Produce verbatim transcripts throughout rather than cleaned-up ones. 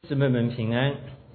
姊妹们平安。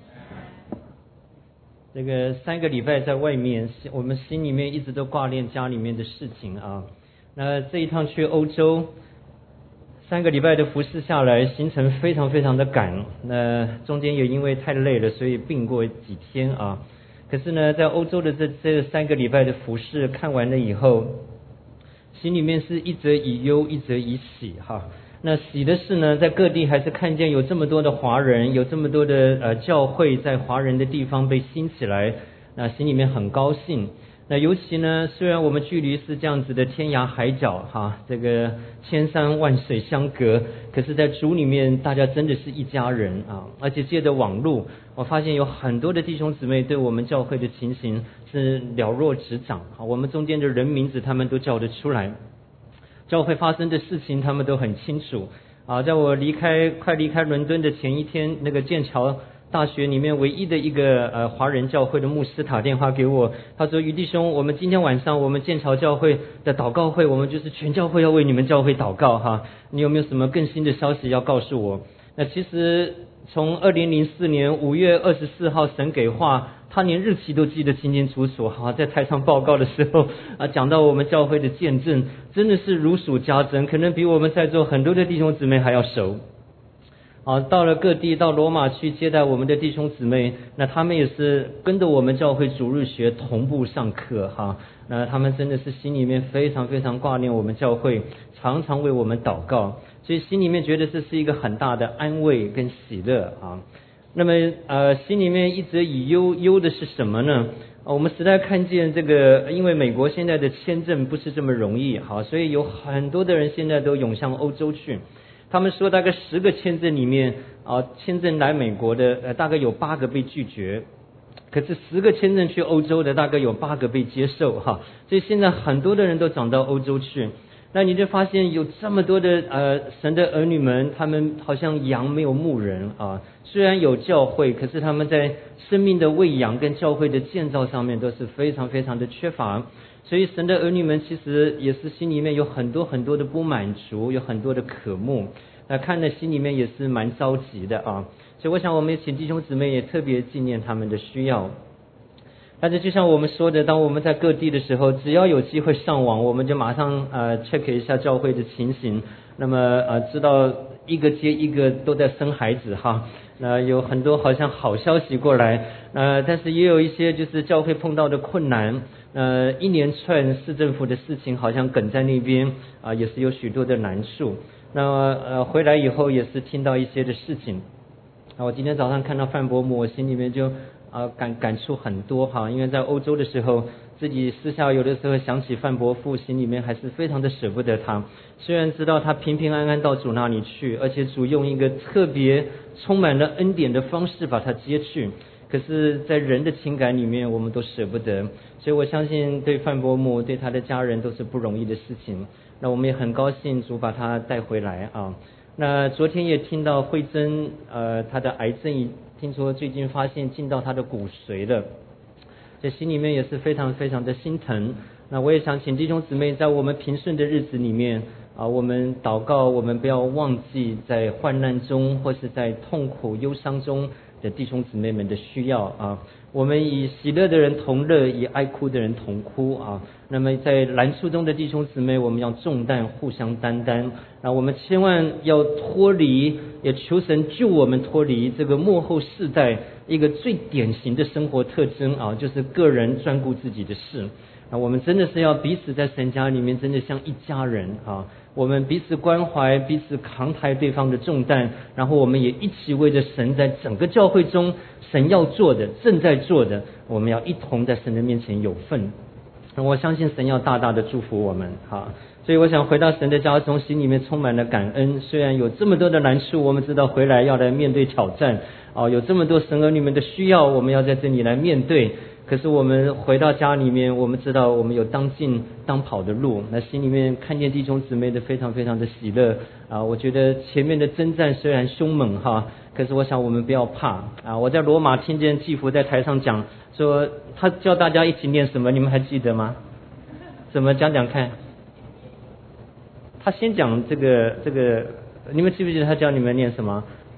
这个三个礼拜在外面，我们心里面一直都挂念家里面的事情啊。那这一趟去欧洲，三个礼拜的服侍下来，行程非常非常的赶。那中间也因为太累了，所以病过几天啊。可是呢，在欧洲的这这三个礼拜的服侍看完了以后，心里面是一则以忧，一则以喜哈。那喜的是呢，在各地还是看见有这么多的华人，有这么多的呃教会在华人的地方被兴起来，那心里面很高兴。那尤其呢，虽然我们距离是这样子的天涯海角哈，这个千山万水相隔，可是在主里面大家真的是一家人啊！而且借着网络，我发现有很多的弟兄姊妹对我们教会的情形是了若指掌啊，我们中间的人名字他们都叫得出来。教会发生的事情他们都很清楚啊！在我离开快离开伦敦的前一天，那个剑桥大学里面唯一的一个呃华人教会的牧师打电话给我，他说：于弟兄，我们今天晚上我们剑桥教会的祷告会，我们就是全教会要为你们教会祷告哈，你有没有什么更新的消息要告诉我？那其实从二零零四年五月二十四号神给话，他连日期都记得清清楚楚哈，在台上报告的时候啊，讲到我们教会的见证，真的是如数家珍，可能比我们在座很多的弟兄姊妹还要熟。啊，到了各地，到罗马去接待我们的弟兄姊妹，那他们也是跟着我们教会主日学同步上课哈。那他们真的是心里面非常非常挂念我们教会，常常为我们祷告，所以心里面觉得这是一个很大的安慰跟喜乐啊。那么呃，心里面一直以忧忧的是什么呢？我们实在看见这个，因为美国现在的签证不是这么容易，好，所以有很多的人现在都涌向欧洲去。他们说大概十个签证里面啊，签证来美国的呃大概有八个被拒绝，可是十个签证去欧洲的大概有八个被接受哈。所以现在很多的人都涨到欧洲去，那你就发现有这么多的呃神的儿女们，他们好像羊没有牧人啊。虽然有教会，可是他们在生命的喂养跟教会的建造上面都是非常非常的缺乏。所以神的儿女们其实也是心里面有很多很多的不满足，有很多的渴慕，那看了心里面也是蛮着急的啊。所以我想我们请弟兄姊妹也特别纪念他们的需要。但是就像我们说的，当我们在各地的时候，只要有机会上网，我们就马上呃 check 一下教会的情形，那么呃知道一个接一个都在生孩子哈。那有很多好像好消息过来，呃，但是也有一些就是教会碰到的困难，呃，一连串市政府的事情好像梗在那边啊、呃，也是有许多的难处。那呃回来以后也是听到一些的事情，啊，我今天早上看到范伯母，我心里面就啊、呃、感感触很多哈，因为在欧洲的时候，自己私下有的时候想起范伯父，心里面还是非常的舍不得他。虽然知道他平平安安到主那里去，而且主用一个特别充满了恩典的方式把他接去，可是在人的情感里面我们都舍不得，所以我相信对范伯母对他的家人都是不容易的事情。那我们也很高兴主把他带回来啊。那昨天也听到慧珍呃他的癌症听说最近发现进到他的骨髓了，这心里面也是非常非常的心疼。那我也想请弟兄姊妹在我们平顺的日子里面啊，我们祷告，我们不要忘记在患难中或是在痛苦忧伤中的弟兄姊妹们的需要啊。我们以喜乐的人同乐，以哀哭的人同哭啊。那么在难处中的弟兄姊妹，我们要重担互相担当。那我们千万要脱离，也求神救我们脱离这个末后世代一个最典型的生活特征啊，就是个人专顾自己的事。啊，我们真的是要彼此在神家里面真的像一家人啊，我们彼此关怀，彼此扛抬对方的重担，然后我们也一起为着神在整个教会中神要做的正在做的，我们要一同在神的面前有份。我相信神要大大的祝福我们哈，所以我想回到神的家中，心里面充满了感恩。虽然有这么多的难处，我们知道回来要来面对挑战啊，有这么多神儿女们的需要，我们要在这里来面对。可是我们回到家里面，我们知道我们有当进当跑的路，那心里面看见弟兄姊妹的非常非常的喜乐啊！我觉得前面的征战虽然凶猛哈，可是我想我们不要怕啊！我在罗马听见季福在台上讲说，他叫大家一起念什么，你们还记得吗？怎么讲讲看？他先讲这个这个，你们记不记得他教你们念什么？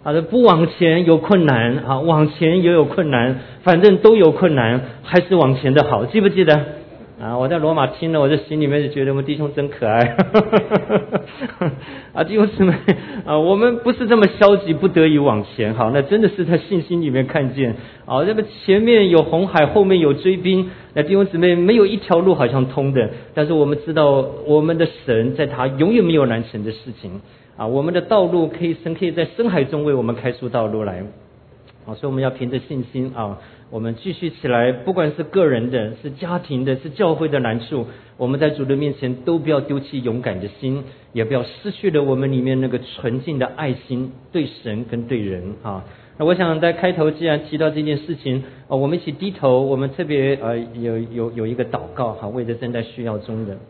啊，不往前有困难啊，往前也有困难，反正都有困难，还是往前的好，记不记得？啊，我在罗马听了，我在心里面就觉得我们弟兄真可爱。啊，弟兄姊妹啊，我们不是这么消极，不得已往前，好，那真的是在信心里面看见啊，这个前面有红海，后面有追兵，那弟兄姊妹没有一条路好像通的，但是我们知道我们的神在他永远没有难成的事情啊，我们的道路可以神可以在深海中为我们开出道路来。好，所以我们要凭着信心啊，我们继续起来，不管是个人的、是家庭的、是教会的难处，我们在主的面前都不要丢弃勇敢的心，也不要失去了我们里面那个纯净的爱心，对神跟对人啊。那我想在开头既然提到这件事情，啊，我们一起低头，我们特别呃有有有一个祷告哈，为着正在需要中的。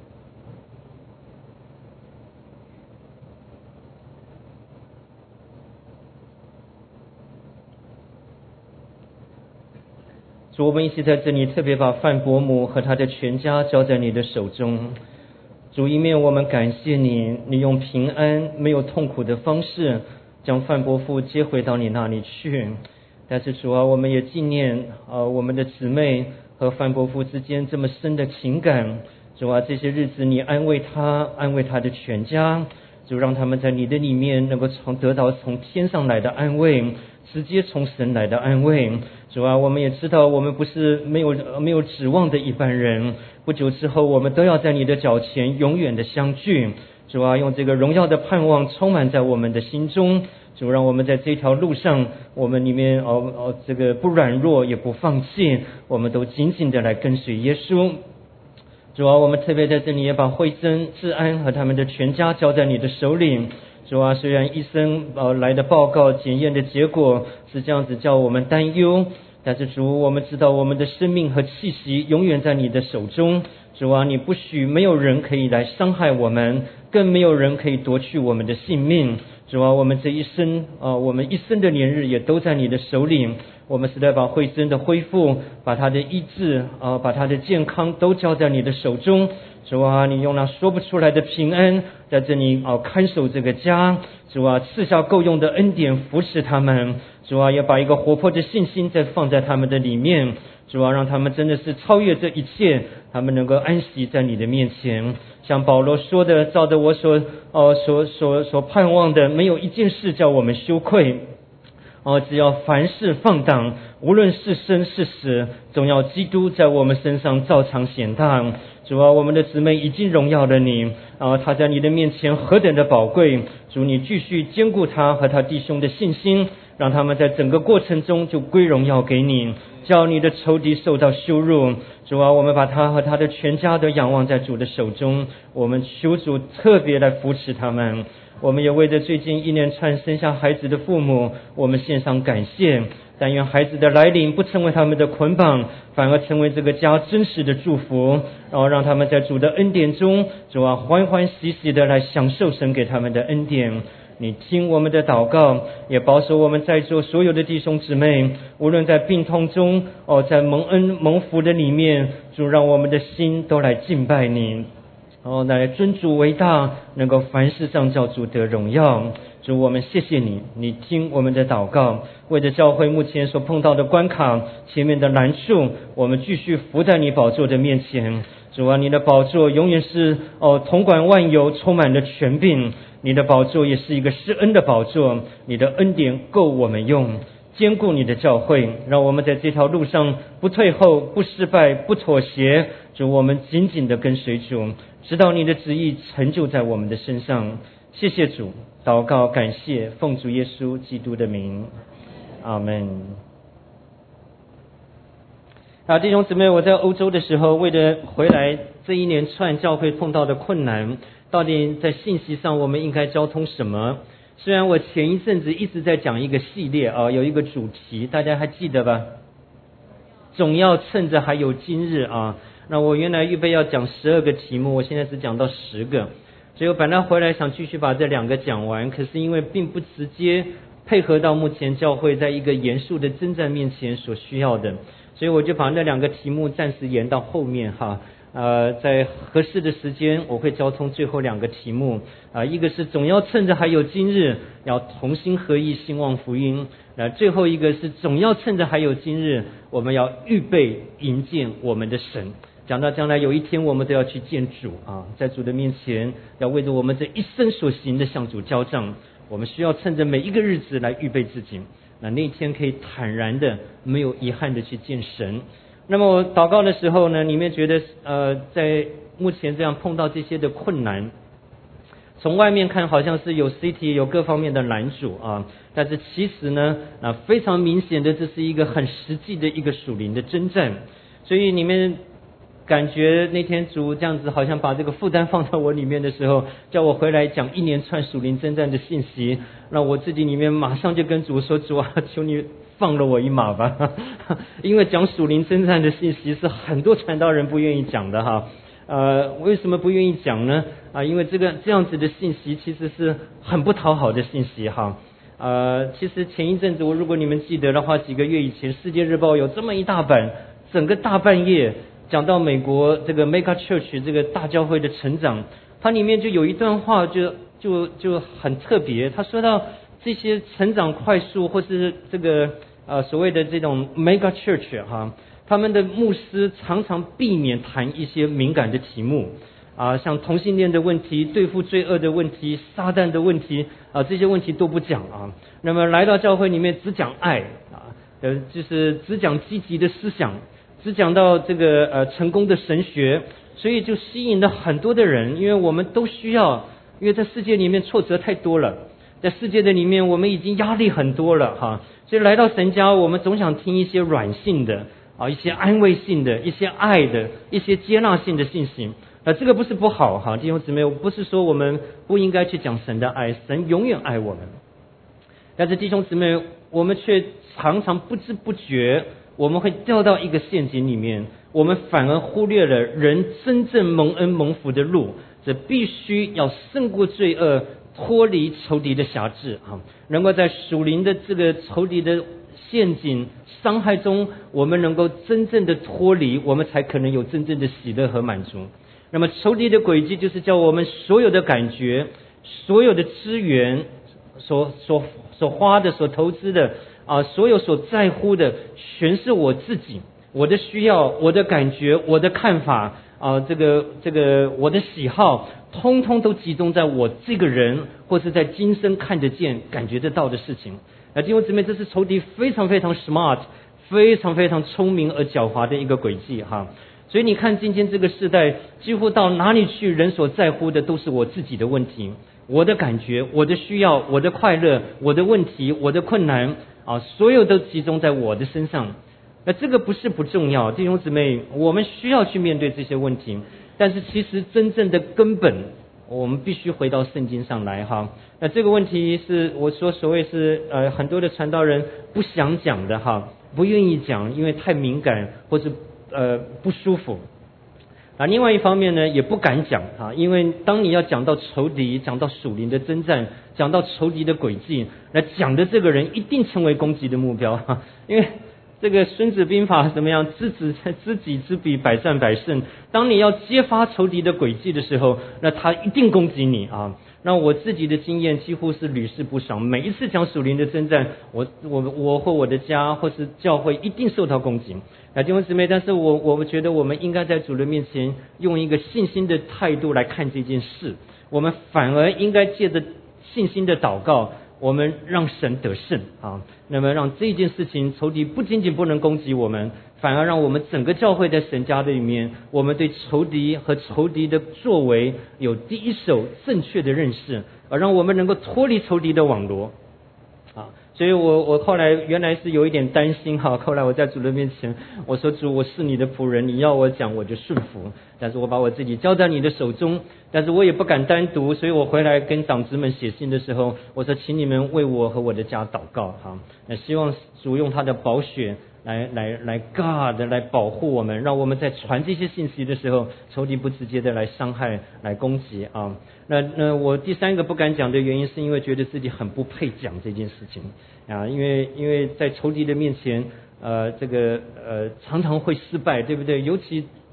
主，我们一起在这里特别把范伯母和他的全家交在你的手中。主，一面我们感谢你，你用平安没有痛苦的方式将范伯父接回到你那里去。但是主啊，我们也纪念啊我们的姊妹和范伯父之间这么深的情感。主啊，这些日子你安慰他，安慰他的全家，主让他们在你的里面能够从得到从天上来的安慰，直接从神来的安慰。主啊，我们也知道我们不是没有没有指望的一般人，不久之后我们都要在你的脚前永远的相聚。主啊，用这个荣耀的盼望充满在我们的心中。主，让我们在这条路上，我们里面哦哦这个不软弱也不放弃，我们都紧紧的来跟随耶稣。主啊，我们特别在这里也把慧珍、治安和他们的全家交在你的手里。主啊，虽然医生呃来的报告检验的结果是这样子叫我们担忧，但是主，我们知道我们的生命和气息永远在你的手中。主啊，你不许没有人可以来伤害我们，更没有人可以夺去我们的性命。主啊，我们这一生啊、呃，我们一生的年日也都在你的手里。我们是在把慧珍的恢复，把他的医治啊、呃，把他的健康都交在你的手中。主啊，你用那说不出来的平安在这里啊、呃、看守这个家。主啊，赐下够用的恩典扶持他们。主啊，也把一个活泼的信心再放在他们的里面。主啊，让他们真的是超越这一切，他们能够安息在你的面前。像保罗说的，照着我所呃所所所盼望的，没有一件事叫我们羞愧。哦，只要凡事放荡，无论是生是死，总要基督在我们身上照常显大。主啊，我们的姊妹已经荣耀了你啊，他在你的面前何等的宝贵。主，你继续坚固他和他弟兄的信心，让他们在整个过程中就归荣耀给你，叫你的仇敌受到羞辱。主啊，我们把他和他的全家都仰望在主的手中，我们求主特别来扶持他们。我们也为着最近一连串生下孩子的父母，我们献上感谢。但愿孩子的来临不成为他们的捆绑，反而成为这个家真实的祝福，然后让他们在主的恩典中，主啊，欢欢喜喜的来享受神给他们的恩典。你听我们的祷告，也保守我们在座所有的弟兄姊妹，无论在病痛中哦，在蒙恩蒙福的里面，主让我们的心都来敬拜你。哦，来尊主为大，能够凡事上叫主得荣耀。主，我们谢谢你，你听我们的祷告。为着教会目前所碰到的关卡，前面的难处，我们继续伏在你宝座的面前。主啊，你的宝座永远是哦统管万有，充满了权柄。你的宝座也是一个施恩的宝座，你的恩典够我们用。坚固你的教会，让我们在这条路上不退后，不失败，不妥协。主，我们紧紧的跟随主，直到你的旨意成就在我们的身上。谢谢主，祷告感谢，奉主耶稣基督的名，阿们。啊，弟兄姊妹，我在欧洲的时候，为了回来这一连串教会碰到的困难，到底在信息上我们应该交通什么？虽然我前一阵子一直在讲一个系列啊，有一个主题，大家还记得吧？总要趁着还有今日啊。那我原来预备要讲十二个题目，我现在只讲到十个，所以我本来回来想继续把这两个讲完，可是因为并不直接配合到目前教会在一个严肃的征战面前所需要的，所以我就把那两个题目暂时延到后面哈。 呃，在合适的时间，我会交通最后两个题目啊、呃，一个是总要趁着还有今日，要同心合意兴旺福音；那最后一个是总要趁着还有今日，我们要预备迎见我们的神。讲到将来有一天我们都要去见主啊，在主的面前，要为着我们这一生所行的向主交账。我们需要趁着每一个日子来预备自己，那那一天可以坦然的、没有遗憾的去见神。那么我祷告的时候呢，里面觉得呃，在目前这样碰到这些的困难，从外面看好像是有 C T 有各方面的拦阻啊，但是其实呢啊非常明显的，这是一个很实际的一个属灵的征战。所以里面感觉那天主这样子好像把这个负担放在我里面的时候，叫我回来讲一连串属灵征战的信息，那我自己里面马上就跟主说，主啊，求你放了我一马吧。因为讲属灵征战的信息是很多传道人不愿意讲的哈。呃，为什么不愿意讲呢？啊，因为这个这样子的信息其实是很不讨好的信息哈。呃，其实前一阵子，我如果你们记得的话，几个月以前，《世界日报》有这么一大版，整个大半夜讲到美国这个 Mega Church 这个大教会的成长，它里面就有一段话就就就很特别，他说到这些成长快速或是这个呃所谓的这种 Mega Church 哈，他们的牧师常常避免谈一些敏感的题目啊，像同性恋的问题、对付罪恶的问题、撒旦的问题啊，这些问题都不讲啊。那么来到教会里面只讲爱啊，呃，就是只讲积极的思想。只讲到这个呃成功的神学，所以就吸引了很多的人，因为我们都需要，因为在世界里面挫折太多了，在世界的里面我们已经压力很多了哈，所以来到神家，我们总想听一些软性的啊，一些安慰性的、一些爱的、一些接纳性的信息。呃，这个不是不好哈，弟兄姊妹，我不是说我们不应该去讲神的爱，神永远爱我们，但是弟兄姊妹，我们却常常不知不觉。我们会掉到一个陷阱里面，我们反而忽略了人真正蒙恩蒙福的路，这必须要胜过罪恶，脱离仇敌的辖制啊！能够在属灵的这个仇敌的陷阱伤害中，我们能够真正的脱离，我们才可能有真正的喜乐和满足。那么仇敌的诡计就是叫我们所有的感觉、所有的资源、所所所花的、所投资的。啊，所有所在乎的全是我自己，我的需要，我的感觉，我的看法啊，这个这个我的喜好，通通都集中在我这个人，或是在今生看得见、感觉得到的事情。那弟兄姊妹，这是仇敌非常非常 smart、非常非常聪明而狡猾的一个诡计哈。所以你看，今天这个时代，几乎到哪里去，人所在乎的都是我自己的问题，我的感觉，我的需要，我的快乐，我的问题，我的困难。啊，所有都集中在我的身上，那这个不是不重要，弟兄姊妹，我们需要去面对这些问题，但是其实真正的根本，我们必须回到圣经上来哈。那这个问题是我说所谓是呃很多的传道人不想讲的哈，不愿意讲，因为太敏感或是呃不舒服。啊，另外一方面呢，也不敢讲啊，因为当你要讲到仇敌，讲到属灵的征战，讲到仇敌的诡计，那讲的这个人一定成为攻击的目标哈，因为这个孙子兵法怎么样，知己知己知彼，百战百胜。当你要揭发仇敌的诡计的时候，那他一定攻击你啊。那我自己的经验几乎是屡试不爽，每一次讲属灵的征战，我我我或我的家或是教会一定受到攻击。那弟兄姊妹，但是我我们觉得我们应该在主的面前用一个信心的态度来看这件事，我们反而应该借着信心的祷告，我们让神得胜啊，那么让这件事情仇敌不仅仅不能攻击我们，反而让我们整个教会在神家的里面，我们对仇敌和仇敌的作为有第一手正确的认识，而让我们能够脱离仇敌的网罗啊。所以我我后来原来是有一点担心哈，后来我在主的面前我说，主，我是你的仆人，你要我讲我就顺服，但是我把我自己交在你的手中，但是我也不敢单独，所以我回来跟长子们写信的时候，我说请你们为我和我的家祷告哈，那希望主用他的宝血来来来 God 来保护我们，让我们在传这些信息的时候，仇敌不直接的来伤害来攻击啊。那那我第三个不敢讲的原因，是因为觉得自己很不配讲这件事情啊，因为因为在仇敌的面前，呃，这个呃常常会失败，对不对？尤其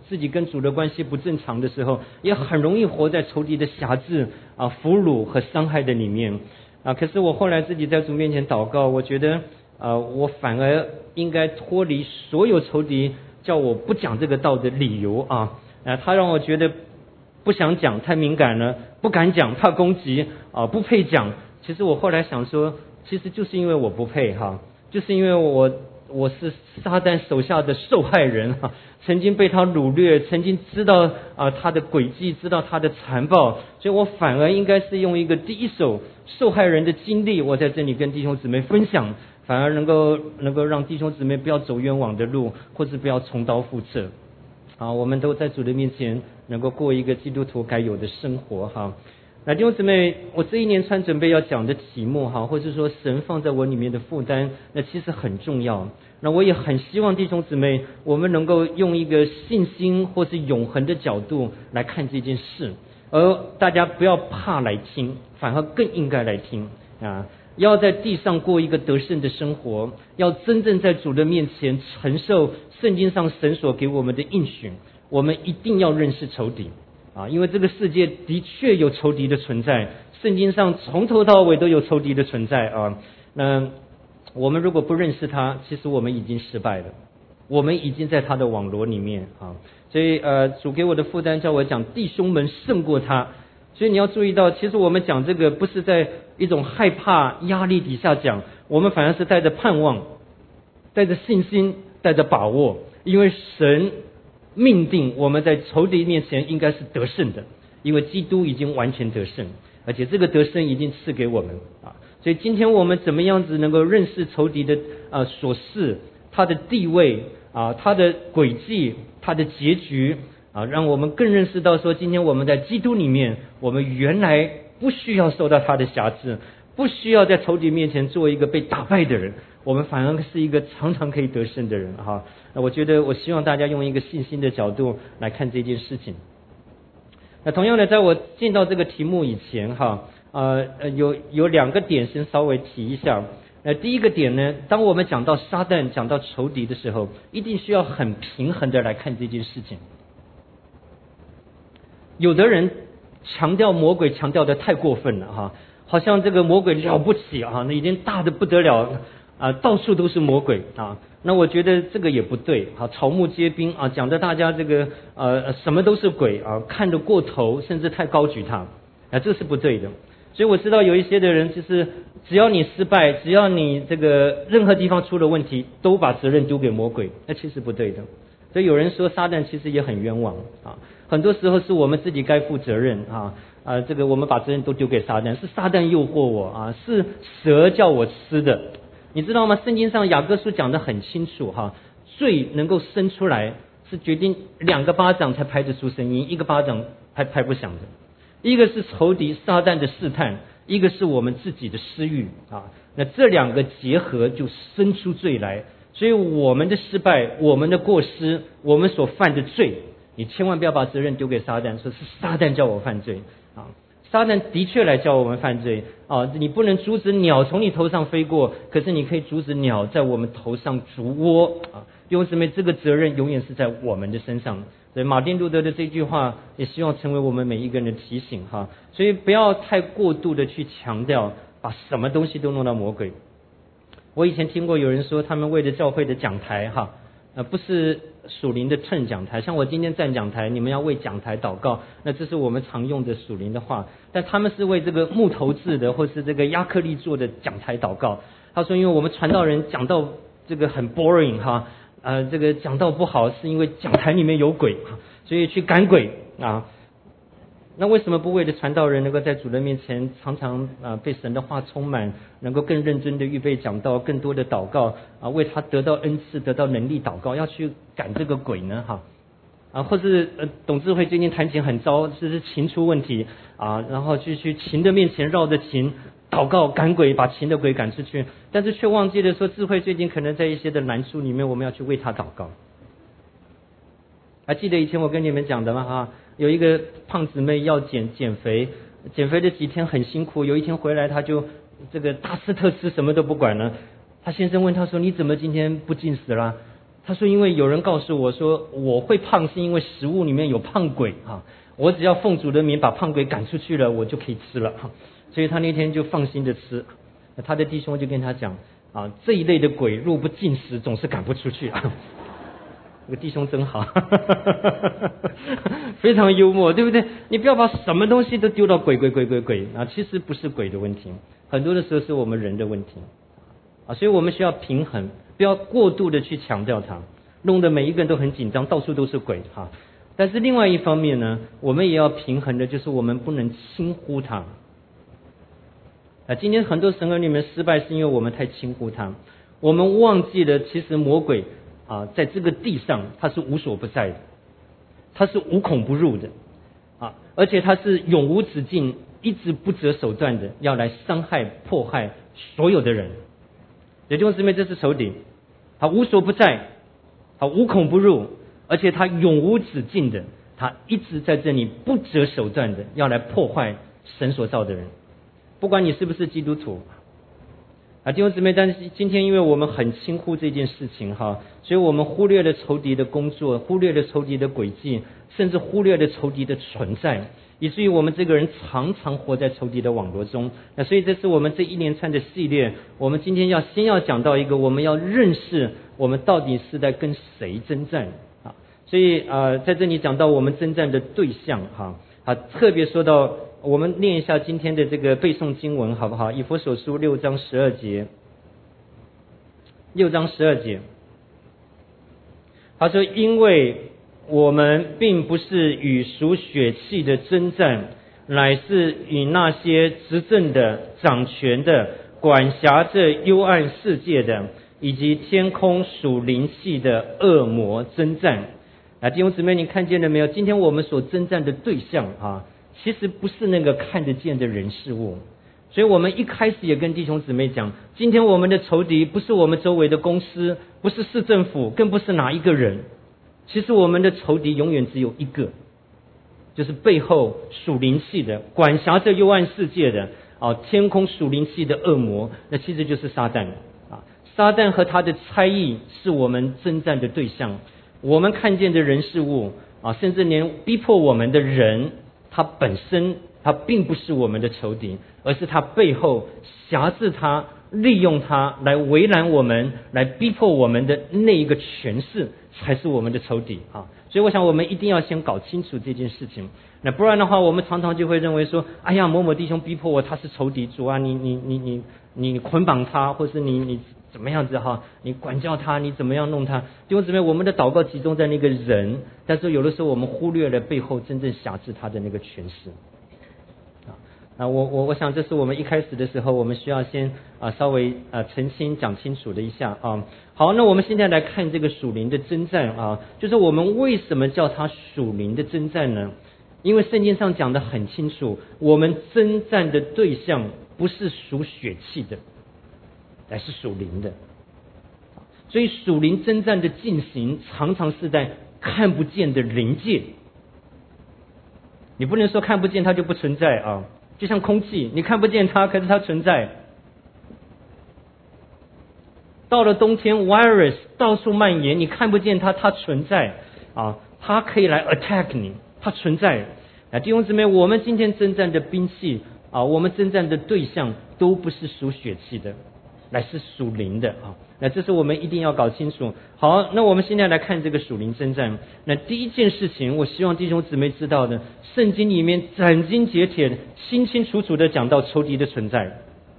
自己跟主的关系不正常的时候，也很容易活在仇敌的辖制啊、俘虏和伤害的里面啊。可是我后来自己在主面前祷告，我觉得啊，我反而应该脱离所有仇敌叫我不讲这个道的理由啊，啊，他让我觉得不想讲，太敏感了，不敢讲，怕攻击啊，不配讲。其实我后来想说，其实就是因为我不配哈，就是因为我我是撒旦手下的受害人哈，曾经被他掳掠，曾经知道啊他的诡计，知道他的残暴，所以我反而应该是用一个第一手受害人的经历，我在这里跟弟兄姊妹分享，反而能够能够让弟兄姊妹不要走冤枉的路，或是不要重蹈覆辙。啊，我们都在主的面前能够过一个基督徒该有的生活哈。那弟兄姊妹，我这一年串准备要讲的题目哈，或者说神放在我里面的负担，那其实很重要。那我也很希望弟兄姊妹，我们能够用一个信心或是永恒的角度来看这件事，而大家不要怕来听，反而更应该来听啊。要在地上过一个得胜的生活，要真正在主的面前承受圣经上神所给我们的应许，我们一定要认识仇敌啊，因为这个世界的确有仇敌的存在，圣经上从头到尾都有仇敌的存在啊。那我们如果不认识他，其实我们已经失败了，我们已经在他的网罗里面啊。所以呃，主给我的负担叫我讲弟兄们胜过他。所以你要注意到，其实我们讲这个不是在一种害怕压力底下讲，我们反而是带着盼望，带着信心，带着把握，因为神命定我们在仇敌面前应该是得胜的，因为基督已经完全得胜，而且这个得胜已经赐给我们啊。所以今天我们怎么样子能够认识仇敌的啊所事，他的地位啊，他的诡计，他的结局啊，让我们更认识到说，今天我们在基督里面，我们原来不需要受到他的辖制，不需要在仇敌面前做一个被打败的人，我们反而是一个常常可以得胜的人哈。那我觉得，我希望大家用一个信心的角度来看这件事情。那同样的，在我进到这个题目以前哈，呃呃，有有两个点先稍微提一下。呃，第一个点呢，当我们讲到撒旦、讲到仇敌的时候，一定需要很平衡的来看这件事情。有的人强调魔鬼强调的太过分了哈，好像这个魔鬼了不起啊，那已经大的不得了啊，到处都是魔鬼啊。那我觉得这个也不对啊，草木皆兵啊，讲的大家这个呃什么都是鬼啊，看得过头，甚至太高举他啊，这是不对的。所以我知道有一些的人，就是只要你失败，只要你这个任何地方出了问题，都把责任丢给魔鬼，那其实不对的。所以有人说撒旦其实也很冤枉啊，很多时候是我们自己该负责任啊啊，这个我们把责任都丢给撒旦，是撒旦诱惑我啊，是蛇叫我吃的，你知道吗？圣经上雅各书讲得很清楚哈，罪能够生出来是决定两个巴掌才拍得出声音，一个巴掌拍拍不响的，一个是仇敌撒旦的试探，一个是我们自己的私欲啊，那这两个结合就生出罪来。所以我们的失败，我们的过失，我们所犯的罪，你千万不要把责任丢给撒旦，说是撒旦叫我犯罪啊！撒旦的确来叫我们犯罪啊！你不能阻止鸟从你头上飞过，可是你可以阻止鸟在我们头上筑窝啊！弟兄姊妹，这个责任永远是在我们的身上。所以马丁路德的这句话，也希望成为我们每一个人的提醒哈。所以不要太过度的去强调，把什么东西都弄到魔鬼。我以前听过有人说，他们为了教会的讲台哈，呃，不是属灵的称讲台，像我今天站讲台，你们要为讲台祷告，那这是我们常用的属灵的话，但他们是为这个木头制的或是这个亚克力做的讲台祷告。他说，因为我们传道人讲到这个很 boring 哈，呃，这个讲道不好，是因为讲台里面有鬼，所以去赶鬼啊。那为什么不为了传道人能够在主人面前常常啊、呃、被神的话充满，能够更认真的预备讲道，更多的祷告啊，为他得到恩赐、得到能力祷告，要去赶这个鬼呢？哈啊，或是呃董智慧最近弹琴很糟，这是琴出问题啊，然后去去琴的面前绕着琴祷告赶鬼，把琴的鬼赶出去，但是却忘记了说智慧最近可能在一些的难处里面，我们要去为他祷告。还记得以前我跟你们讲的吗？哈，有一个胖姊妹要减减肥，减肥的几天很辛苦，有一天回来她就这个大吃特吃，什么都不管了。她先生问她说：“你怎么今天不进食啦？” 他说因为有人告诉我说我会胖是因为食物里面有胖鬼啊，我只要奉主的名把胖鬼赶出去了，我就可以吃了，所以他那天就放心的吃。他的弟兄就跟他讲啊，这一类的鬼若不进食总是赶不出去啊。这个弟兄真好，非常幽默，对不对？你不要把什么东西都丢到鬼鬼鬼鬼鬼啊，其实不是鬼的问题，很多的时候是我们人的问题啊，所以我们需要平衡，不要过度的去强调它，弄得每一个人都很紧张，到处都是鬼哈。但是另外一方面呢，我们也要平衡的，就是我们不能轻忽它。啊，今天很多神儿女们失败，是因为我们太轻忽它，我们忘记了其实魔鬼啊，在这个地上他是无所不在的，他是无孔不入的啊，而且他是永无止境，一直不择手段的要来伤害迫害所有的人。弟兄姊妹，这是仇敌，他无所不在，他无孔不入，而且他永无止境的，他一直在这里不择手段的要来破坏神所造的人，不管你是不是基督徒啊，弟兄姊妹，但是今天因为我们很轻忽这件事情哈，所以我们忽略了仇敌的工作，忽略了仇敌的诡计，甚至忽略了仇敌的存在，以至于我们这个人常常活在仇敌的网络中。那所以这是我们这一连串的系列，我们今天要先要讲到一个，我们要认识我们到底是在跟谁征战啊。所以呃，在这里讲到我们征战的对象哈啊，特别说到。我们念一下今天的这个背诵经文好不好？以弗所书六章十二节，六章十二节，他说：“因为我们并不是与属血气的征战，乃是与那些执政的、掌权的、管辖着幽暗世界的，以及天空属灵气的恶魔征战。”啊，弟兄姊妹，你看见了没有？今天我们所征战的对象啊。其实不是那个看得见的人事物，所以我们一开始也跟弟兄姊妹讲，今天我们的仇敌不是我们周围的公司，不是市政府，更不是哪一个人，其实我们的仇敌永远只有一个，就是背后属灵气的、管辖着幽暗世界的啊，天空属灵气的恶魔，那其实就是撒旦啊。撒旦和他的差役是我们征战的对象，我们看见的人事物啊，甚至连逼迫我们的人。他本身他并不是我们的仇敌，而是他背后辖制他、利用他来为难我们、来逼迫我们的那一个权势，才是我们的仇敌啊！所以我想我们一定要先搞清楚这件事情，那不然的话，我们常常就会认为说，哎呀，某某弟兄逼迫我，他是仇敌，主啊，你你你你你捆绑他，或是你你怎么样子哈？你管教他，你怎么样弄他？弟兄姊妹，我们的祷告集中在那个人，但是有的时候我们忽略了背后真正辖制他的那个权势。啊，我我我想这是我们一开始的时候，我们需要先啊稍微啊澄清讲清楚的一下啊。好，那我们现在来看这个属灵的征战啊，就是我们为什么叫它属灵的征战呢？因为圣经上讲得很清楚，我们征战的对象不是属血气的，乃是属灵的。所以属灵征战的进行，常常是在看不见的灵界。你不能说看不见它就不存在啊。就像空气，你看不见它，可是它存在。到了冬天 ，virus 到处蔓延，你看不见它，它存在啊，它可以来 attack 你，它存在。啊，弟兄姊妹，我们今天征战的兵器啊，我们征战的对象都不是属血气的，乃是属灵的啊。那这是我们一定要搞清楚。好，那我们现在来看这个属灵征战。那第一件事情，我希望弟兄姊妹知道的，圣经里面斩钉截铁、清清楚楚的讲到仇敌的存在。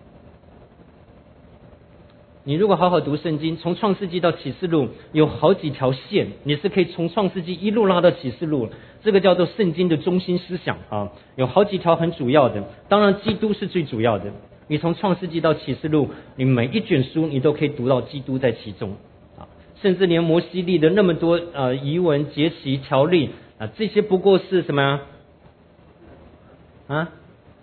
你如果好好读圣经，从创世纪到启示录有好几条线，你是可以从创世纪一路拉到启示录，这个叫做圣经的中心思想啊，有好几条很主要的，当然基督是最主要的。你从创世纪到启示录，你每一卷书你都可以读到基督在其中啊，甚至连摩西立的那么多呃遗文、节期、条例啊，这些不过是什么啊？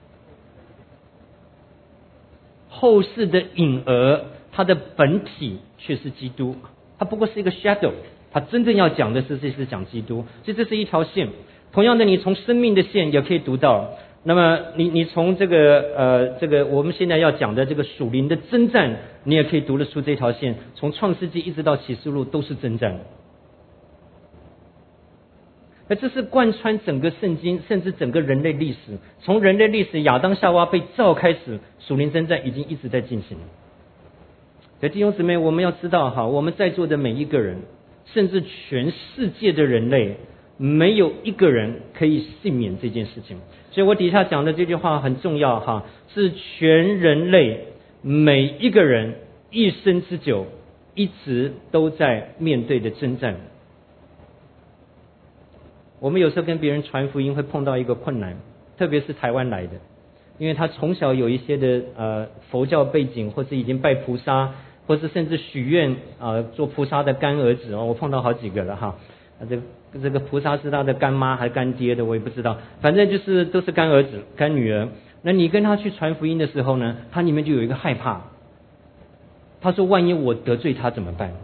后世的影儿，它的本体却是基督，它不过是一个 shadow， 它真正要讲的是这是讲基督，所以这是一条线。同样的，你从生命的线也可以读到那么你你从这个呃这个我们现在要讲的这个属灵的征战，你也可以读得出这条线，从创世纪一直到启示录都是征战。那这是贯穿整个圣经，甚至整个人类历史，从人类历史亚当夏娃被造开始，属灵征战已经一直在进行。所以弟兄姊妹，我们要知道哈，我们在座的每一个人，甚至全世界的人类，没有一个人可以幸免这件事情。所以我底下讲的这句话很重要哈，是全人类每一个人一生之久一直都在面对的征战。我们有时候跟别人传福音会碰到一个困难，特别是台湾来的，因为他从小有一些的呃佛教背景，或是已经拜菩萨，或是甚至许愿啊、呃、做菩萨的干儿子哦，我碰到好几个了哈。这个这个菩萨是他的干妈还是干爹的，我也不知道，反正就是都是干儿子、干女儿。那你跟他去传福音的时候呢，他里面就有一个害怕。他说：“万一我得罪他怎么办？”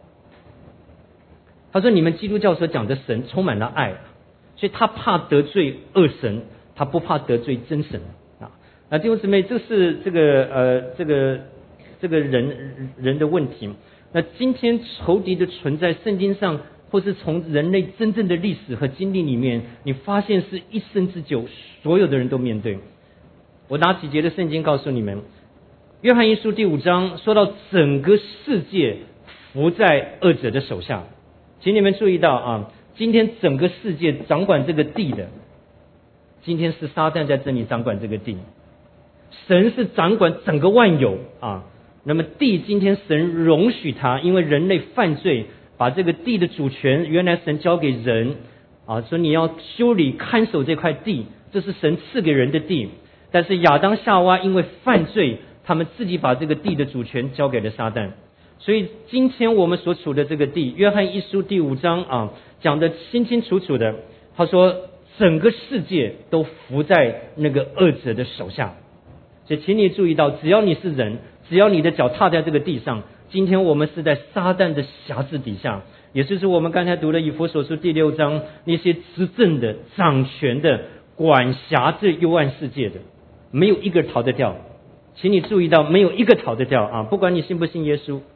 他说：“你们基督教所讲的神充满了爱，所以他怕得罪恶神，他不怕得罪真神啊。”那弟兄姊妹，这是这个呃这个这个人人的问题。那今天仇敌的存在，圣经上。或是从人类真正的历史和经历里面，你发现是一生之久，所有的人都面对。我拿几节的圣经告诉你们，约翰一书第五章说到整个世界伏在恶者的手下，请你们注意到啊，今天整个世界掌管这个地的，今天是撒旦在这里掌管这个地，神是掌管整个万有啊。那么地今天神容许他，因为人类犯罪。把这个地的主权原来神交给人啊，说你要修理看守这块地，这是神赐给人的地。但是亚当夏娃因为犯罪，他们自己把这个地的主权交给了撒旦。所以今天我们所处的这个地，约翰一书第五章啊讲得清清楚楚的，他说整个世界都伏在那个恶者的手下。所以请你注意到，只要你是人，只要你的脚踏在这个地上，今天我们是在撒旦的辖制底下，也就是我们刚才读的以弗所书第六章，那些执政的、掌权的、管辖这幽暗世界的，没有一个逃得掉。请你注意到，没有一个逃得掉啊！不管你信不信耶稣。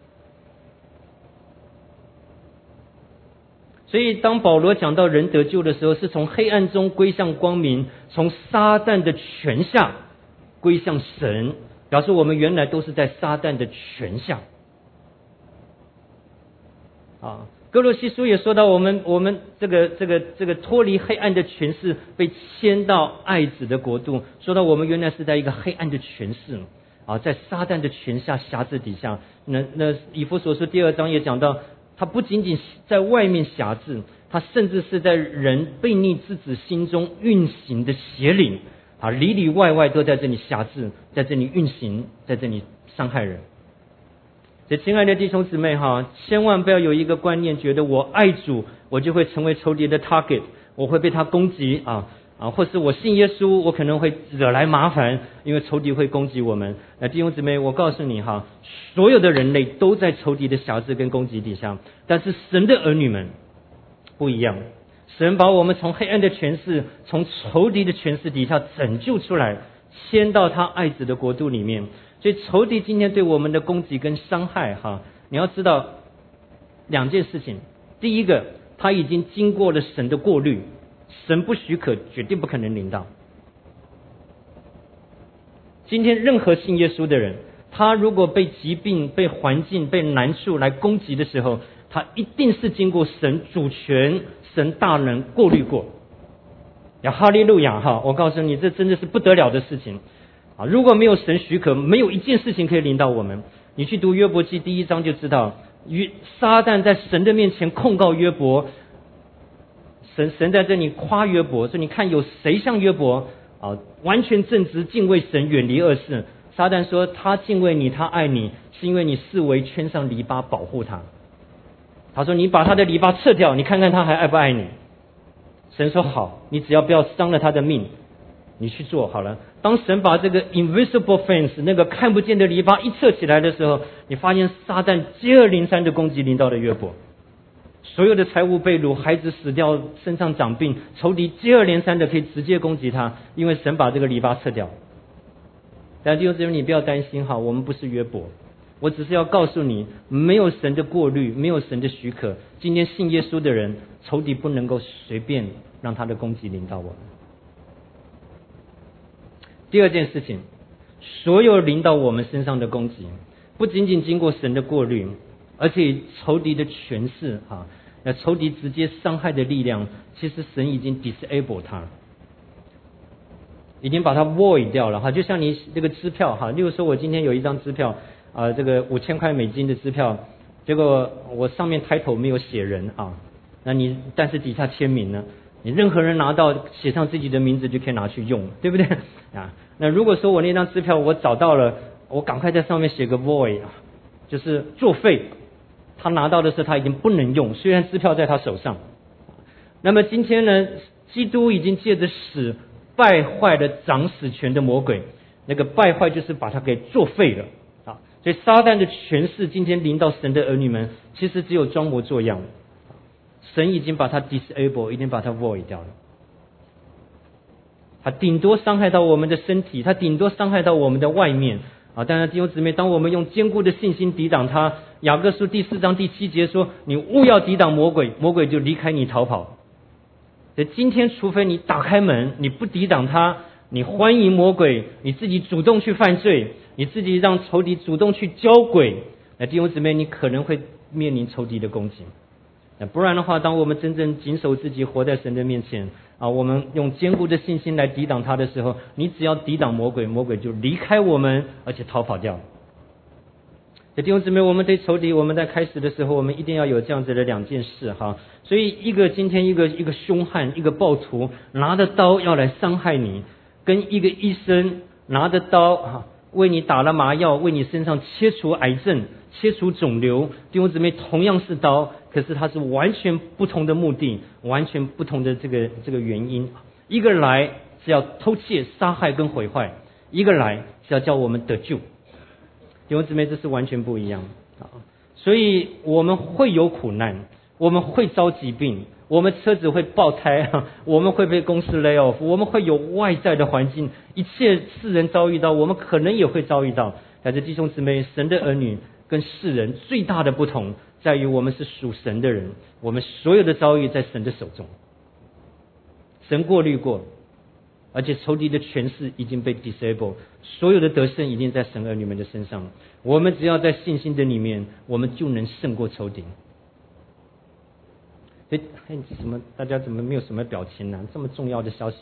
所以当保罗讲到人得救的时候，是从黑暗中归向光明，从撒旦的权下归向神，表示我们原来都是在撒旦的权下。啊，哥罗西书也说到，我们我们这个这个这个脱离黑暗的权势，被迁到爱子的国度。说到我们原来是在一个黑暗的权势啊，在撒旦的权下辖制底下。那那以弗所书第二章也讲到，他不仅仅在外面辖制，他甚至是在人悖逆之子心中运行的邪灵啊，里里外外都在这里辖制，在这里运行，在这里伤害人。所以亲爱的弟兄姊妹哈，千万不要有一个观念，觉得我爱主，我就会成为仇敌的 target， 我会被他攻击啊啊，或是我信耶稣，我可能会惹来麻烦，因为仇敌会攻击我们。那弟兄姊妹，我告诉你哈，所有的人类都在仇敌的辖制跟攻击底下，但是神的儿女们不一样，神把我们从黑暗的权势，从仇敌的权势底下拯救出来，迁到他爱子的国度里面。所以仇敌今天对我们的攻击跟伤害哈，你要知道两件事情。第一个，他已经经过了神的过滤，神不许可，绝对不可能临到。今天任何信耶稣的人，他如果被疾病、被环境、被难处来攻击的时候，他一定是经过神主权、神大能过滤过。呀，哈利路亚哈！我告诉你，这真的是不得了的事情。啊，如果没有神许可，没有一件事情可以临到我们。你去读约伯记第一章就知道，约撒旦在神的面前控告约伯，神神在这里夸约伯，说你看有谁像约伯啊，完全正直，敬畏神，远离恶事。撒旦说他敬畏你，他爱你，是因为你四围圈上篱笆保护他。他说你把他的篱笆撤掉，你看看他还爱不爱你。神说好，你只要不要伤了他的命，你去做好了。当神把这个 invisible fence 那个看不见的篱笆一撤起来的时候，你发现撒旦接二连三的攻击临到了约伯。 所有的财物被掳，孩子死掉，身上长病，仇敌接二连三的可以直接攻击他，因为神把这个篱笆撤掉。但弟兄姊妹，你不要担心哈，我们不是约伯，我只是要告诉你，没有神的过滤，没有神的许可，今天信耶稣的人，仇敌不能够随便让他的攻击临到我们。第二件事情，所有临到我们身上的攻击，不仅仅经过神的过滤，而且仇敌的权势哈，那仇敌直接伤害的力量，其实神已经 disable 他，已经把它 void 掉了哈。就像你这个支票哈，例如说我今天有一张支票啊、呃，这个五千块美金的支票，结果我上面 title 没有写人啊，那你但是底下签名呢？你任何人拿到写上自己的名字就可以拿去用，对不对啊？那如果说我那张支票我找到了，我赶快在上面写个 void， 就是作废。他拿到的时候他已经不能用，虽然支票在他手上。那么今天呢，基督已经借着死败坏了掌死权的魔鬼，那个败坏就是把他给作废了啊。所以撒旦的权势今天临到神的儿女们，其实只有装模作样。神已经把它 disable， 已经把它 void 掉了。他顶多伤害到我们的身体，他顶多伤害到我们的外面啊。当然弟兄姊妹，当我们用坚固的信心抵挡他，雅各书第四章第七节说，你务要抵挡魔鬼，魔鬼就离开你逃跑。所以今天除非你打开门，你不抵挡他，你欢迎魔鬼，你自己主动去犯罪，你自己让仇敌主动去交鬼，那弟兄姊妹，你可能会面临仇敌的攻击。不然的话，当我们真正谨守自己，活在神的面前啊，我们用坚固的信心来抵挡他的时候，你只要抵挡魔鬼，魔鬼就离开我们，而且逃跑掉。弟兄姊妹，我们对仇敌，我们在开始的时候，我们一定要有这样子的两件事哈。所以一个今天一个一个凶悍，一个暴徒拿着刀要来伤害你，跟一个医生拿着刀啊为你打了麻药，为你身上切除癌症、切除肿瘤，弟兄姊妹，同样是刀，可是它是完全不同的目的，完全不同的这个这个原因。一个来是要偷窃、杀害跟毁坏，一个来是要叫我们得救。弟兄姊妹，这是完全不一样啊！所以我们会有苦难，我们会遭疾病，我们车子会爆胎，我们会被公司 lay off， 我们会有外在的环境，一切世人遭遇到，我们可能也会遭遇到。但是弟兄姊妹，神的儿女跟世人最大的不同在于，我们是属神的人，我们所有的遭遇在神的手中，神过滤过，而且仇敌的权势已经被 disable， 所有的得胜已经在神儿女们的身上。我们只要在信心的里面，我们就能胜过仇敌。哎，什么？大家怎么没有什么表情呢？这么重要的消息，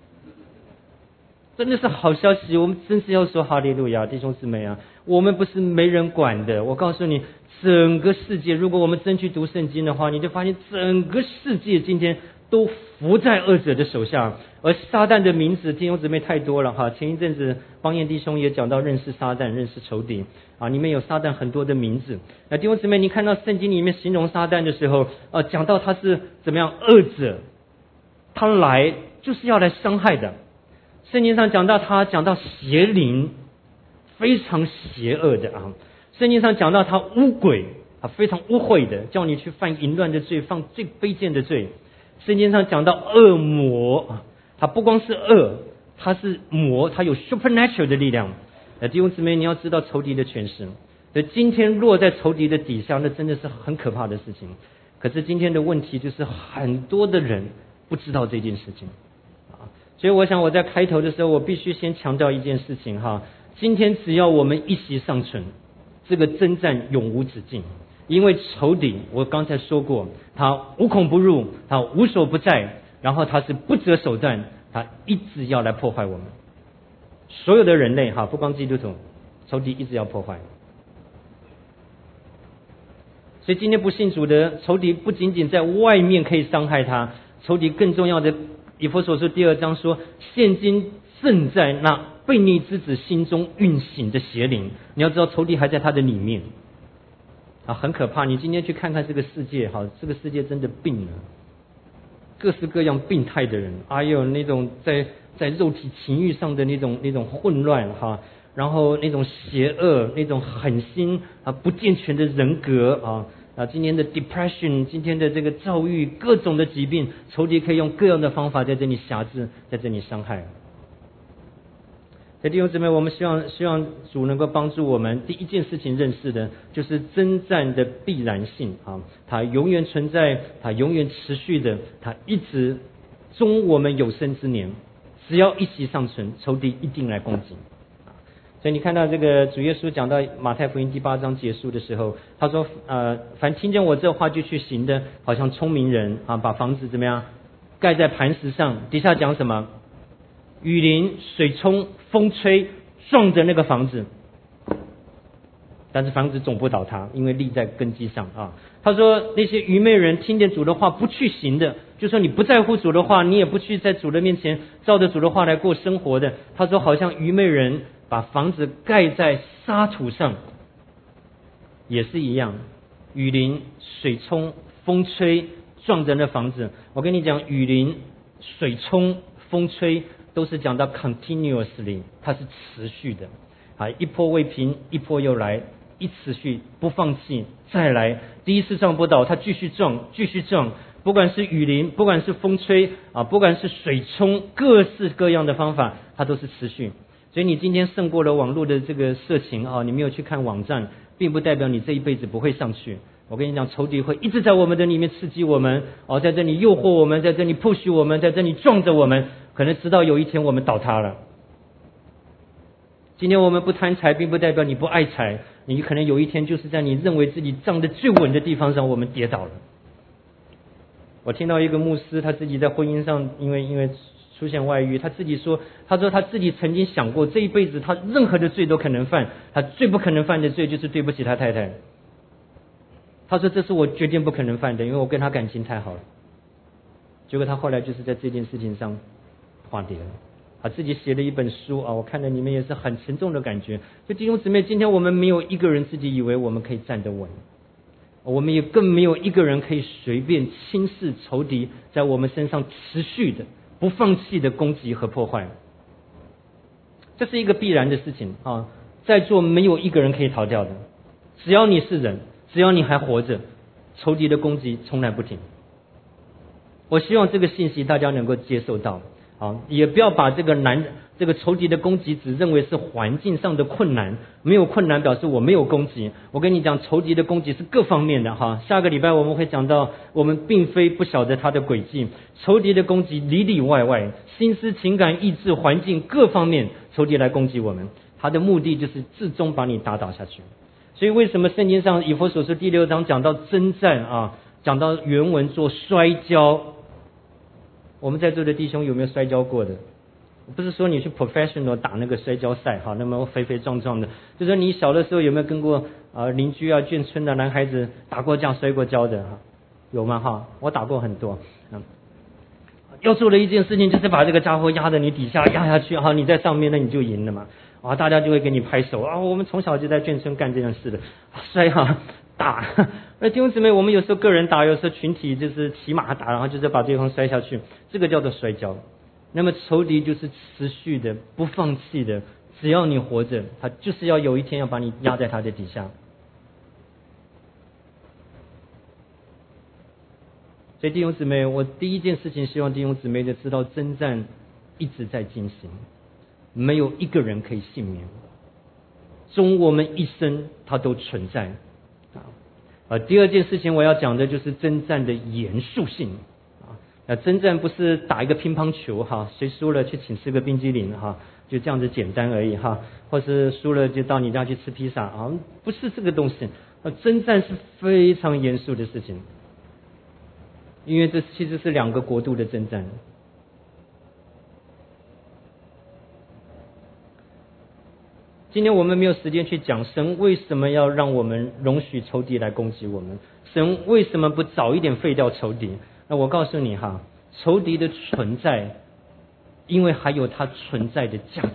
真的是好消息！我们真是要说哈利路亚，弟兄姊妹啊！我们不是没人管的。我告诉你，整个世界，如果我们真去读圣经的话，你就发现整个世界今天都伏在恶者的手下，而撒旦的名字，弟兄姊妹太多了哈。前一阵子邦彦弟兄也讲到认识撒旦、认识仇敌啊，里面有撒旦很多的名字。那弟兄姊妹，你看到圣经里面形容撒旦的时候，呃，讲到他是怎么样恶者，他来就是要来伤害的。圣经上讲到他，讲到邪灵，非常邪恶的啊。圣经上讲到他污鬼啊，非常污秽的，叫你去犯淫乱的罪，犯最卑贱的罪。圣经上讲到恶魔啊，他不光是恶，他是魔，他有 supernatural 的力量。呃，弟兄姊妹，你要知道仇敌的权势。所以今天落在仇敌的底下，那真的是很可怕的事情。可是今天的问题就是很多的人不知道这件事情啊。所以我想我在开头的时候，我必须先强调一件事情哈。今天只要我们一息尚存，这个征战永无止境。因为仇敌，我刚才说过，他无孔不入，他无所不在，然后他是不择手段，他一直要来破坏我们所有的人类哈，不光基督徒，仇敌一直要破坏。所以今天不信主的仇敌不仅仅在外面可以伤害他，仇敌更重要的，以弗所书第二章说，现今正在那悖逆之子心中运行的邪灵。你要知道，仇敌还在他的里面啊，很可怕。你今天去看看这个世界，哈，这个世界真的病了，各式各样病态的人，还有那种在在肉体情欲上的那种那种混乱哈，然后那种邪恶、那种狠心啊、不健全的人格啊， 啊，今天的 depression， 今天的这个躁郁，各种的疾病，仇敌可以用各样的方法在这里辖制，在这里伤害。所以弟兄姊妹，我们希望希望主能够帮助我们，第一件事情认识的就是征战的必然性啊，它永远存在，它永远持续的，它一直终我们有生之年，只要一息尚存，仇敌一定来攻击。所以你看到这个主耶稣讲到马太福音第八章结束的时候，他说呃，凡听见我这话就去行的，好像聪明人啊，把房子怎么样盖在磐石上，底下讲什么？雨淋、水冲、风吹，撞着那个房子，但是房子总不倒塌，因为立在根基上啊。他说那些愚昧人听见主的话不去行的，就说你不在乎主的话，你也不去在主的面前照着主的话来过生活的，他说好像愚昧人把房子盖在沙土上，也是一样，雨淋、水冲、风吹，撞着那房子。我跟你讲，雨淋、水冲、风吹都是讲到 continuously， 它是持续的啊，一波未平，一波又来，一持续不放弃，再来，第一次撞不倒，它继续撞，继续撞，不管是雨淋，不管是风吹啊，不管是水冲，各式各样的方法，它都是持续。所以你今天胜过了网络的这个色情啊，你没有去看网站，并不代表你这一辈子不会上去。我跟你讲，仇敌会一直在我们的里面刺激我们，哦，在这里诱惑我们，在这里 push 我们，在这里撞着我们，可能直到有一天我们倒塌了。今天我们不贪财，并不代表你不爱财，你可能有一天就是在你认为自己站得最稳的地方上，我们跌倒了。我听到一个牧师，他自己在婚姻上，因为因为出现外遇，他自己说，他说他自己曾经想过，这一辈子他任何的罪都可能犯，他最不可能犯的罪就是对不起他太太。他说这是我决定不可能犯的，因为我跟他感情太好了。结果他后来就是在这件事情上化蝶了，他自己写了一本书啊，我看了里面也是很沉重的感觉。所以弟兄姊妹，今天我们没有一个人自己以为我们可以站得稳，我们也更没有一个人可以随便轻视仇敌在我们身上持续的不放弃的攻击和破坏。这是一个必然的事情啊，在座没有一个人可以逃掉的，只要你是人，只要你还活着，仇敌的攻击从来不停。我希望这个信息大家能够接受到啊，也不要把这个难这个仇敌的攻击只认为是环境上的困难，没有困难表示我没有攻击。我跟你讲，仇敌的攻击是各方面的哈。下个礼拜我们会讲到，我们并非不晓得他的诡计，仇敌的攻击里里外外，心思、情感、意志、环境各方面，仇敌来攻击我们，他的目的就是最终把你打倒下去。所以为什么圣经上以弗所书第六章讲到征战啊，讲到原文做摔跤？我们在座的弟兄有没有摔跤过的？不是说你去 professional 打那个摔跤赛哈，那么肥肥壮壮的，就是说你小的时候有没有跟过啊、呃、邻居啊眷村的男孩子打过架摔过跤的哈？有吗哈？我打过很多。嗯，要做的一件事情就是把这个家伙压在你底下压下去哈，你在上面那你就赢了嘛。啊，大家就会给你拍手啊！我们从小就在眷村干这件事的，摔哈打。那弟兄姊妹，我们有时候个人打，有时候群体就是骑马打，然后就是把对方摔下去，这个叫做摔跤。那么仇敌就是持续的、不放弃的，只要你活着，他就是要有一天要把你压在他的底下。所以弟兄姊妹，我第一件事情希望弟兄姊妹的知道，征战一直在进行。没有一个人可以幸免，终我们一生它都存在啊。第二件事情我要讲的就是征战的严肃性啊。那征战不是打一个乒乓球哈，谁输了去请吃个冰激凌哈，就这样子简单而已哈，或是输了就到你家去吃披萨啊，不是这个东西。征战是非常严肃的事情，因为这其实是两个国度的征战。今天我们没有时间去讲神为什么要让我们容许仇敌来攻击我们，神为什么不早一点废掉仇敌？那我告诉你哈，仇敌的存在，因为还有它存在的价值。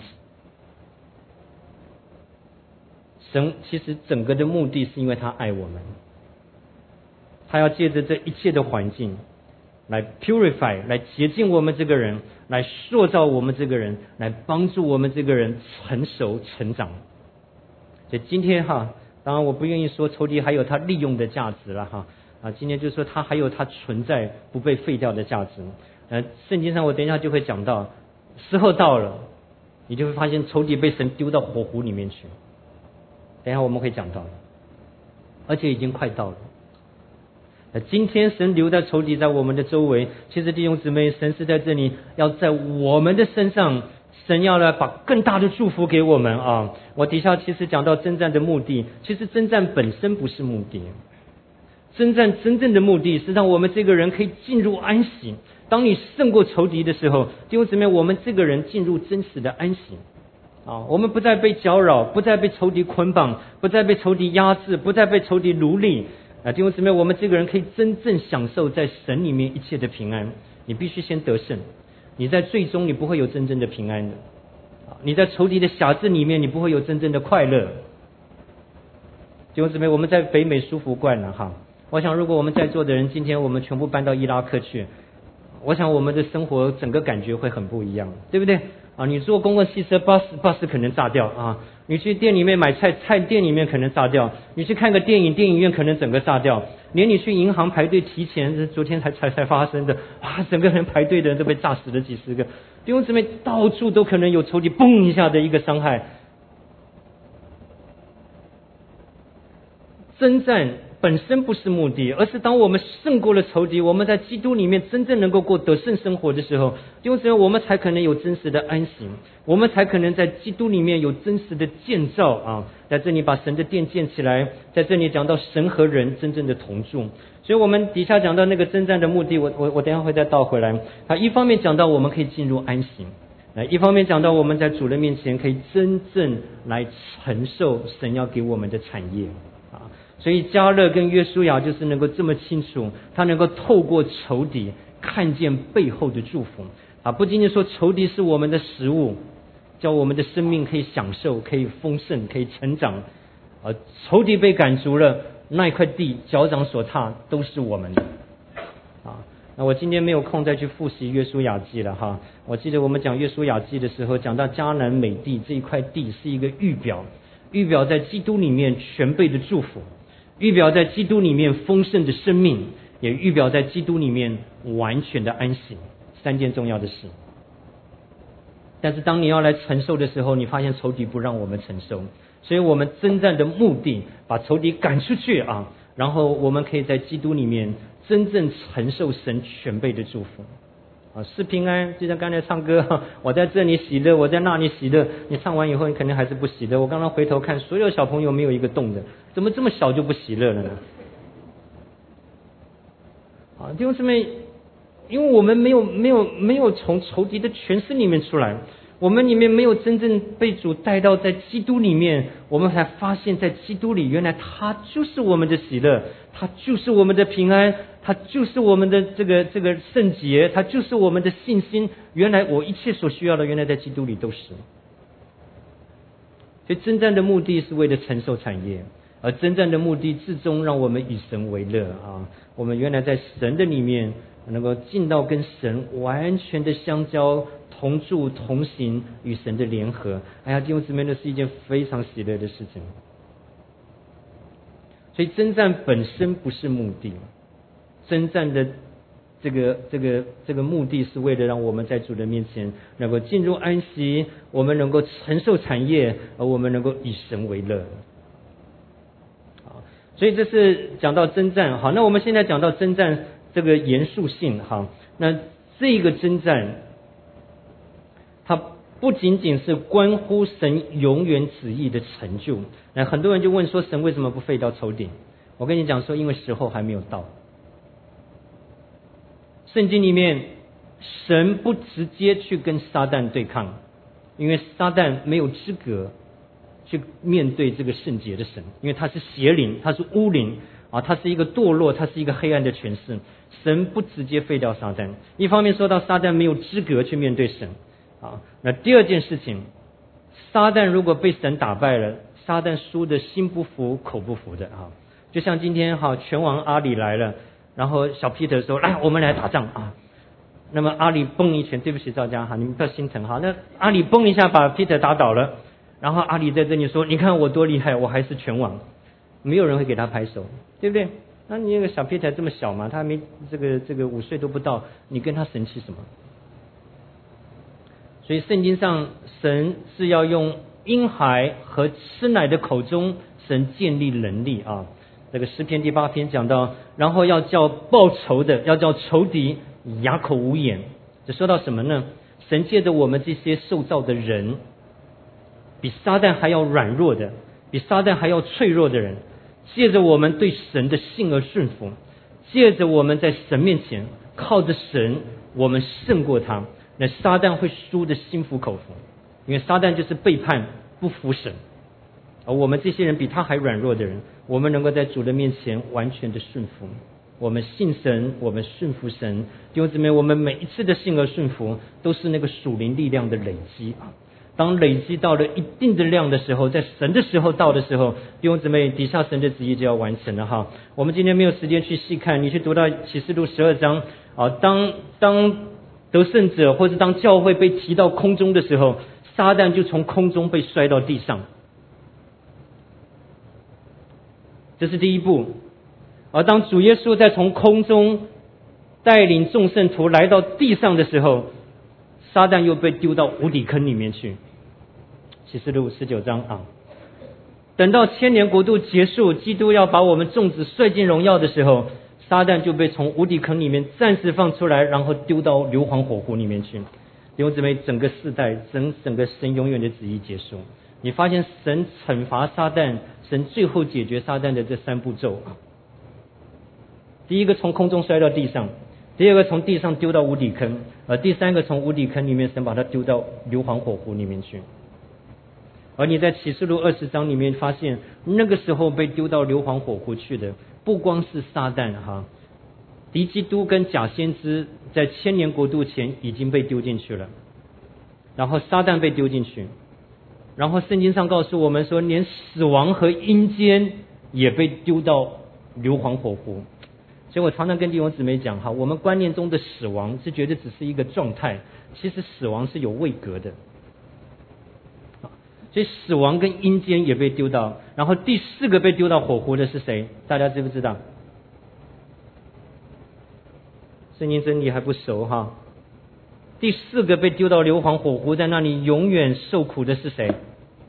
神其实整个的目的是因为他爱我们，他要借着这一切的环境来 purify， 来洁净我们这个人，来塑造我们这个人，来帮助我们这个人成熟成长。所以今天哈， 当然我不愿意说仇敌还有它利用的价值了哈啊，今天就说它还有它存在不被废掉的价值。呃，圣经上我等一下就会讲到，时候到了，你就会发现仇敌被神丢到火湖里面去。等一下我们会讲到，而且已经快到了。那今天神留在仇敌在我们的周围，其实弟兄姊妹，神是在这里要在我们的身上，神要来把更大的祝福给我们啊！我底下其实讲到征战的目的，其实征战本身不是目的，征战真正的目的是让我们这个人可以进入安息。当你胜过仇敌的时候，弟兄姊妹，我们这个人进入真实的安息啊！我们不再被搅扰，不再被仇敌捆绑，不再被仇敌压制，不再被仇敌奴隶啊！弟兄姊妹，我们这个人可以真正享受在神里面一切的平安。你必须先得胜，你在最终你不会有真正的平安的，你在仇敌的辖制里面，你不会有真正的快乐。弟兄姊妹，我们在北美舒服惯了哈。我想，如果我们在座的人今天我们全部搬到伊拉克去，我想我们的生活整个感觉会很不一样，对不对啊？你坐公共汽车，巴士巴士可能炸掉啊！你去店里面买菜，菜店里面可能炸掉；你去看个电影，电影院可能整个炸掉。连你去银行排队提钱，昨天才才才发生的，哇！整个人排队的人都被炸死了几十个。弟兄姊妹，到处都可能有仇敌嘣一下的一个伤害。征战本身不是目的，而是当我们胜过了仇敌，我们在基督里面真正能够过得胜生活的时候，弟兄姊妹，我们才可能有真实的安息，我们才可能在基督里面有真实的建造啊！在这里把神的殿建起来，在这里讲到神和人真正的同住。所以我们底下讲到那个征战的目的，我我我等一下会再倒回来。啊，一方面讲到我们可以进入安息，啊，一方面讲到我们在主人面前可以真正来承受神要给我们的产业啊。所以迦勒跟约书亚就是能够这么清楚，他能够透过仇敌看见背后的祝福啊！不仅仅说仇敌是我们的食物，叫我们的生命可以享受、可以丰盛、可以成长啊！仇敌被赶逐了，那一块地脚掌所踏都是我们的啊！那我今天没有空再去复习约书亚记了哈。我记得我们讲约书亚记的时候，讲到迦南美地这一块地是一个预表，预表在基督里面全备的祝福。预表在基督里面丰盛的生命，也预表在基督里面完全的安息，三件重要的事。但是当你要来承受的时候，你发现仇敌不让我们承受，所以我们征战的目的把仇敌赶出去啊，然后我们可以在基督里面真正承受神全备的祝福啊，是平安。就像刚才唱歌，我在这里喜乐，我在那里喜乐。你唱完以后，你肯定还是不喜乐。我刚刚回头看，所有小朋友没有一个动的，怎么这么小就不喜乐了呢？啊，弟兄姊妹，因为我们没有没有没有从仇敌的权势里面出来，我们里面没有真正被主带到在基督里面，我们才发现在基督里，原来他就是我们的喜乐，他就是我们的平安，他就是我们的这个这个圣洁，他就是我们的信心。原来我一切所需要的，原来在基督里都是。所以征战的目的是为了承受产业，而征战的目的至终让我们以神为乐啊！我们原来在神的里面能够进到跟神完全的相交、同住、同行，与神的联合。哎呀，弟兄姊妹，那是一件非常喜乐的事情。所以征战本身不是目的，征战的这个这个这个目的是为了让我们在主的面前能够进入安息，我们能够承受产业，而我们能够以神为乐。好，所以这是讲到征战。好，那我们现在讲到征战这个严肃性。好，那这个征战，它不仅仅是关乎神永远旨意的成就。那很多人就问说，神为什么不废掉仇敌？我跟你讲说，因为时候还没有到。圣经里面，神不直接去跟撒旦对抗，因为撒旦没有资格去面对这个圣洁的神，因为他是邪灵，他是污灵啊，他是一个堕落，他是一个黑暗的权势。神不直接废掉撒旦，一方面说到撒旦没有资格去面对神啊。那第二件事情，撒旦如果被神打败了，撒旦输的心不服口不服的啊。就像今天哈，拳王阿里来了。然后小 Peter 说：“来，我们来打仗啊！”那么阿里蹦一拳，对不起赵家哈，你们不要心疼哈。那阿里蹦一下把 Peter 打倒了，然后阿里在这里说：“你看我多厉害，我还是拳王。” 没有人会给他拍手，对不对？那你那个小屁才这么小嘛，他还没这个这个五岁都不到，你跟他生气什么？所以圣经上神是要用婴孩和吃奶的口中，神建立能力啊。这个诗篇第八篇讲到，然后要叫报仇的，要叫仇敌哑口无言。这说到什么呢？神借着我们这些受造的人，比撒旦还要软弱的，比撒旦还要脆弱的人，借着我们对神的信而顺服，借着我们在神面前靠着神，我们胜过他。那撒旦会输得心服口服，因为撒旦就是背叛不服神，而我们这些人比他还软弱的人，我们能够在主的面前完全的顺服。我们信神，我们顺服神。弟兄姊妹，我们每一次的信而顺服，都是那个属灵力量的累积啊。当累积到了一定的量的时候，在神的时候到的时候，弟兄姊妹，底下神的旨意就要完成了哈。我们今天没有时间去细看，你去读到启示录十二章啊，当当得胜者或者当教会被提到空中的时候，撒旦就从空中被摔到地上，这是第一步。而当主耶稣在从空中带领众圣徒来到地上的时候，撒旦又被丢到无底坑里面去。启示录十九章啊，等到千年国度结束，基督要把我们众子率进荣耀的时候，撒旦就被从无底坑里面暂时放出来，然后丢到硫磺火湖里面去。弟兄姊妹，整个世代整整个神永远的旨意结束。你发现神惩罚撒旦，神最后解决撒旦的这三步骤啊。第一个从空中摔到地上，第二个从地上丢到无底坑，而第三个从无底坑里面神把它丢到硫磺火湖里面去。而你在启示录二十章里面发现，那个时候被丢到硫磺火湖去的不光是撒旦哈，敌基督跟假先知在千年国度前已经被丢进去了，然后撒旦被丢进去，然后圣经上告诉我们说，连死亡和阴间也被丢到硫磺火湖。所以我常常跟弟兄姊妹讲哈，我们观念中的死亡是觉得只是一个状态，其实死亡是有位格的。所以死亡跟阴间也被丢到，然后第四个被丢到火湖的是谁？大家知不知道？圣经真理还不熟哈。第四个被丢到硫磺火湖，在那里永远受苦的是谁？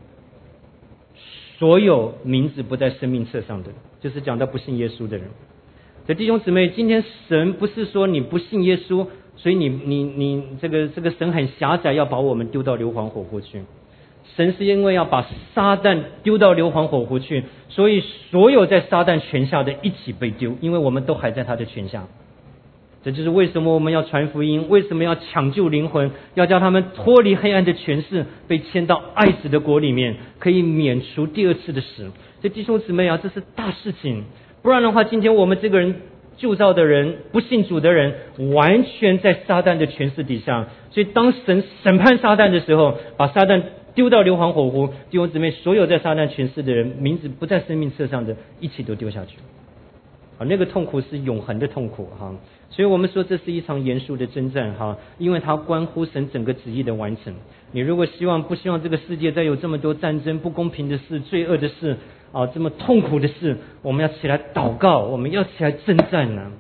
所有名字不在生命册上的，就是讲到不信耶稣的人。所以弟兄姊妹，今天神不是说你不信耶稣，所以你你你这个这个神很狭窄，要把我们丢到硫磺火湖去。神是因为要把撒旦丢到硫磺火湖去，所以所有在撒旦权下的一起被丢，因为我们都还在他的权下。这就是为什么我们要传福音，为什么要抢救灵魂，要叫他们脱离黑暗的权势，被迁到爱子的国里面，可以免除第二次的死。所以弟兄姊妹啊，这是大事情。不然的话，今天我们这个人旧造的人，不信主的人，完全在撒旦的权势底下。所以当神审判撒旦的时候，把撒旦丢到硫磺火湖，弟兄姊妹，所有在撒旦权势的人，名字不在生命册上的，一起都丢下去。啊，那个痛苦是永恒的痛苦哈。所以我们说这是一场严肃的征战哈，因为它关乎神整个旨意的完成。你如果希望不希望这个世界再有这么多战争、不公平的事、罪恶的事啊，这么痛苦的事，我们要起来祷告，我们要起来征战呢。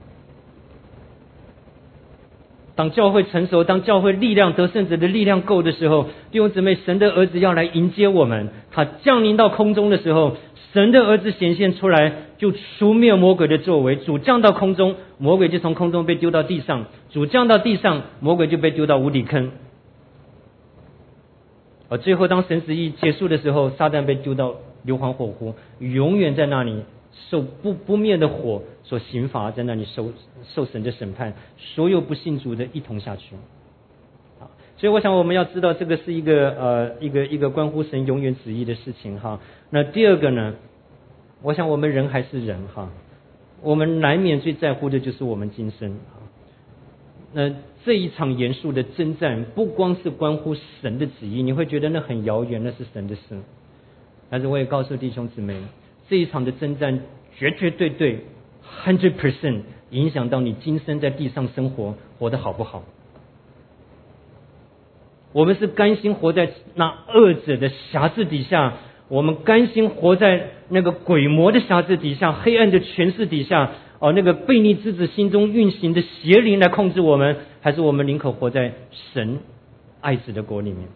当教会成熟，当教会力量得胜者的力量够的时候，弟兄姊妹，神的儿子要来迎接我们。他降临到空中的时候，神的儿子显现出来，就除灭魔鬼的作为。主降到空中，魔鬼就从空中被丢到地上；主降到地上，魔鬼就被丢到无底坑。而最后，当神旨意结束的时候，撒旦被丢到硫磺火湖，永远在那里受不不灭的火所刑罚，在那里受受神的审判，所有不信主的一同下去。所以我想我们要知道，这个是一个呃一个一个关乎神永远旨意的事情哈。那第二个呢，我想我们人还是人哈，我们难免最在乎的就是我们今生。那这一场严肃的征战，不光是关乎神的旨意，你会觉得那很遥远，那是神的事。但是我也告诉弟兄姊妹，这一场的征战绝绝对对 百分之百 影响到你今生在地上生活活得好不好。我们是甘心活在那恶者的辖制底下， 我们甘心活在那个鬼魔的辖制底下，黑暗的权势底下，哦，那个悖逆之子心中运行的邪灵来控制我们，还是我们宁可活在神爱子的国里面？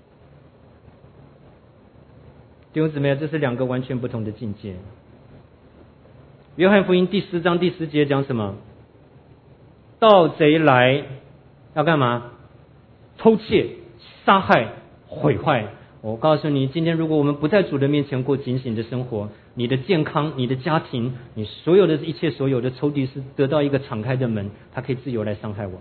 弟兄姊妹，这是两个完全不同的境界。约翰福音第十章第十节讲什么？盗贼来要干嘛？偷窃、杀害、毁坏。我告诉你，今天如果我们不在主的面前过警醒的生活，你的健康、你的家庭、你所有的一切所有的仇敌是得到一个敞开的门，他可以自由来伤害我们。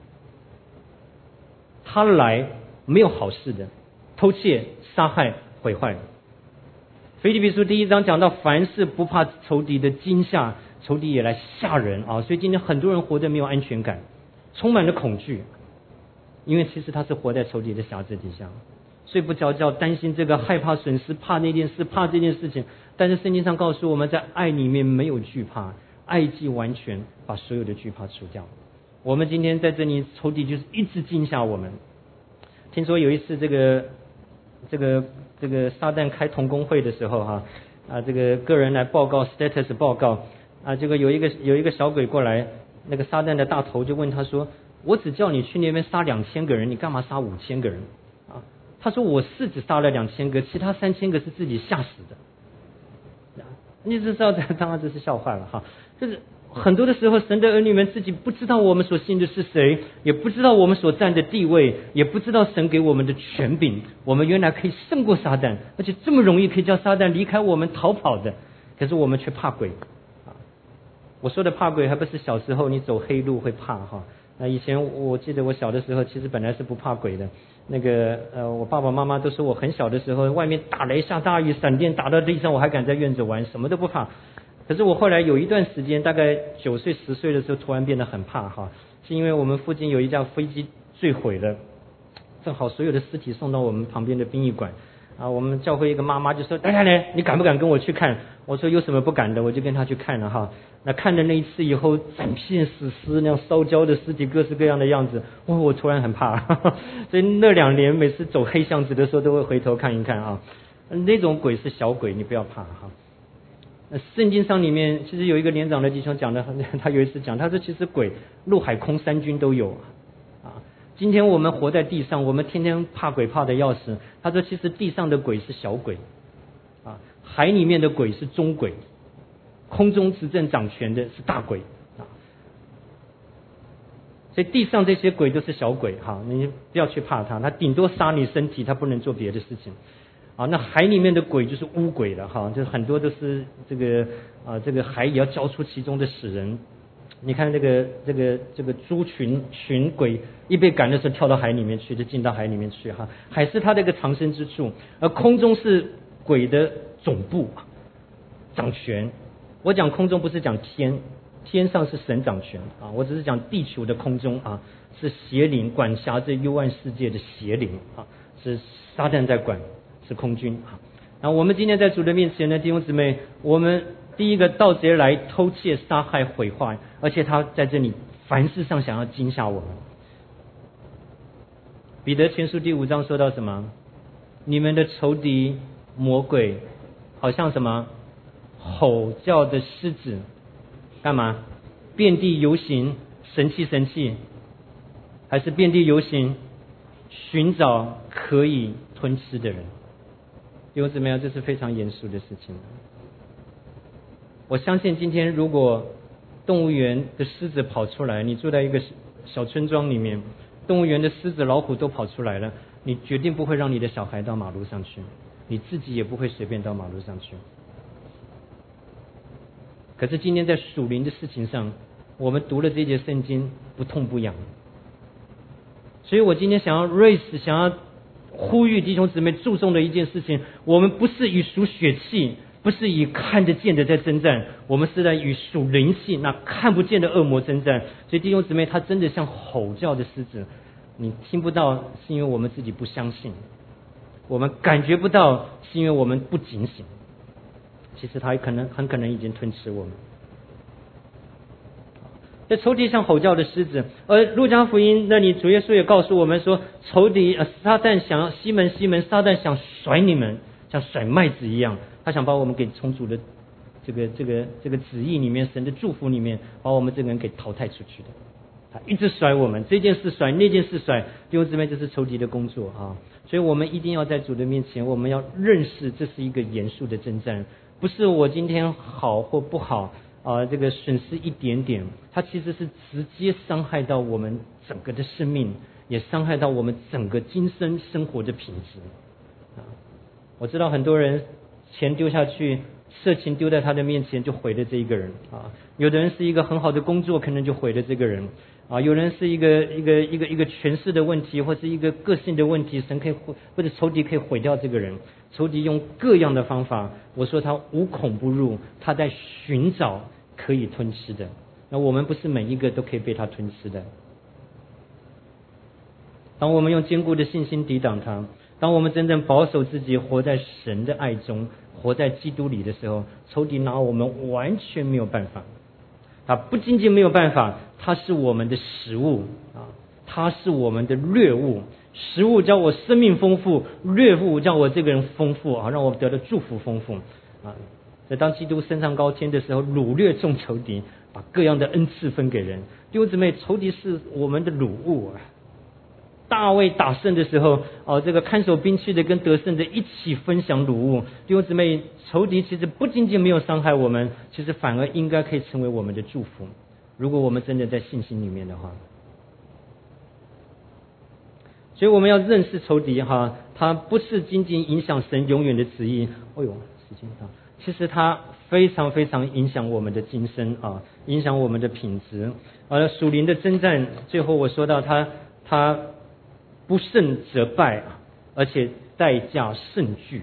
他来没有好事的，偷窃、杀害、毁坏。腓立比书第一章讲到，凡事不怕仇敌的惊吓，仇敌也来吓人啊！所以今天很多人活得没有安全感，充满了恐惧，因为其实他是活在仇敌的辖制底下，睡不着觉，担心这个，害怕损失，怕那件事，怕这件事情。但是圣经上告诉我们，在爱里面没有惧怕，爱既完全，把所有的惧怕除掉。我们今天在这里，仇敌就是一直惊吓我们。听说有一次这个这个这个撒旦开同工会的时候哈啊，这个个人来报告 status 报告啊，这个有一个有一个小鬼过来，那个撒旦的大头就问他说：“我只叫你去那边杀两千个人，你干嘛杀五千个人？”啊，他说：“我是只杀了两千个，其他三千个是自己吓死的。”你知道，当然这是笑话了哈。就是很多的时候，神的儿女们自己不知道我们所信的是谁，也不知道我们所占的地位，也不知道神给我们的权柄。我们原来可以胜过撒旦，而且这么容易可以叫撒旦离开我们逃跑的，可是我们却怕鬼。我说的怕鬼，还不是小时候你走黑路会怕哈。那以前我记得我小的时候，其实本来是不怕鬼的。那个呃，我爸爸妈妈都说我很小的时候，外面打雷下大雨，闪电打到地上，我还敢在院子玩，什么都不怕。可是我后来有一段时间，大概九岁十岁的时候，突然变得很怕哈，是因为我们附近有一架飞机坠毁了，正好所有的尸体送到我们旁边的殡仪馆。啊，我们教会一个妈妈就说：“来来来，你敢不敢跟我去看？”我说：“有什么不敢的？”我就跟她去看了哈。那看了那一次以后，整片死尸那样烧焦的尸体，各式各样的样子，哇！我突然很怕，呵呵，所以那两年每次走黑巷子的时候，都会回头看一看啊。那种鬼是小鬼，你不要怕哈。那圣经上里面其实有一个年长的弟兄讲的，他有一次讲，他说其实鬼陆海空三军都有啊。今天我们活在地上，我们天天怕鬼怕的要死。他说其实地上的鬼是小鬼啊，海里面的鬼是中鬼，空中执政掌权的是大鬼啊。所以地上这些鬼都是小鬼哈，你不要去怕他，他顶多杀你身体，他不能做别的事情。啊，那海里面的鬼就是污鬼了哈，就是很多都是这个啊，这个海也要交出其中的死人。你看这个这个这个猪群群鬼一被赶的时候跳到海里面去，就进到海里面去哈，海是它的一个藏身之处，而空中是鬼的总部掌权。我讲空中不是讲天，天上是神掌权啊，我只是讲地球的空中啊，是邪灵管辖着幽暗世界的邪灵啊，是撒旦在管。是空军啊！然后我们今天在主的面前呢，弟兄姊妹，我们第一个盗贼来偷窃、杀害、毁坏，而且他在这里凡事上想要惊吓我们。彼得前书第五章说到什么？你们的仇敌魔鬼，好像什么吼叫的狮子，干嘛？遍地游行，神气神气，还是遍地游行，寻找可以吞吃的人？弟兄姊妹，这是非常严肃的事情。我相信今天如果动物园的狮子跑出来，你住在一个小村庄里面，动物园的狮子老虎都跑出来了，你决定不会让你的小孩到马路上去，你自己也不会随便到马路上去。可是今天在属灵的事情上，我们读了这节圣经不痛不痒。所以我今天想要 raise 想要呼吁弟兄姊妹注重的一件事情，我们不是以属血气，不是以看得见的在征战，我们是在与属灵气那看不见的恶魔征战。所以弟兄姊妹，他真的像吼叫的狮子，你听不到是因为我们自己不相信，我们感觉不到是因为我们不警醒，其实他可能很可能已经吞吃我们。这仇敌像吼叫的狮子，而路加福音那里主耶稣也告诉我们说，仇敌呃撒旦想西门西门撒旦想甩你们， 像甩麦子一样，他想把我们给从主的这个这个这个旨意里面，神的祝福里面，把我们这个人给淘汰出去的。他一直甩我们，这件事甩，那件事甩，弟兄姊妹，这是仇敌的工作啊！所以我们一定要在主的面前，我们要认识这是一个严肃的征战，不是我今天好或不好啊，这个损失一点点，它其实是直接伤害到我们整个的生命，也伤害到我们整个今生生活的品质啊！我知道很多人钱丢下去，色情丢在他的面前就毁了这一个人啊！有的人是一个很好的工作，可能就毁了这个人啊！有人是一个一个一个一个权势的问题，或是一个个性的问题，神可以毁，或者仇敌可以毁掉这个人。仇敌用各样的方法，我说他无孔不入，他在寻找可以吞吃的。那我们不是每一个都可以被他吞吃的。当我们用坚固的信心抵挡他，当我们真正保守自己，活在神的爱中，活在基督里的时候，仇敌拿我们完全没有办法。他不仅仅没有办法，他是我们的食物啊，他是我们的掠物。食物叫我生命丰富，掠物叫我这个人丰富啊，让我得到祝福丰富啊。在当基督升上高天的时候，掳掠众仇敌，把各样的恩赐分给人。弟兄姊妹，仇敌是我们的掳物啊。大卫打胜的时候，哦，这个看守兵器的跟得胜的一起分享掳物。弟兄姊妹，仇敌其实不仅仅没有伤害我们，其实反而应该可以成为我们的祝福。如果我们真的在信心里面的话，所以我们要认识仇敌哈，他不是仅仅影响神永远的旨意。哎呦，时间到，其实他非常非常影响我们的今生啊，影响我们的品质。而属灵的征战，最后我说到他他。不胜则败，而且代价甚巨。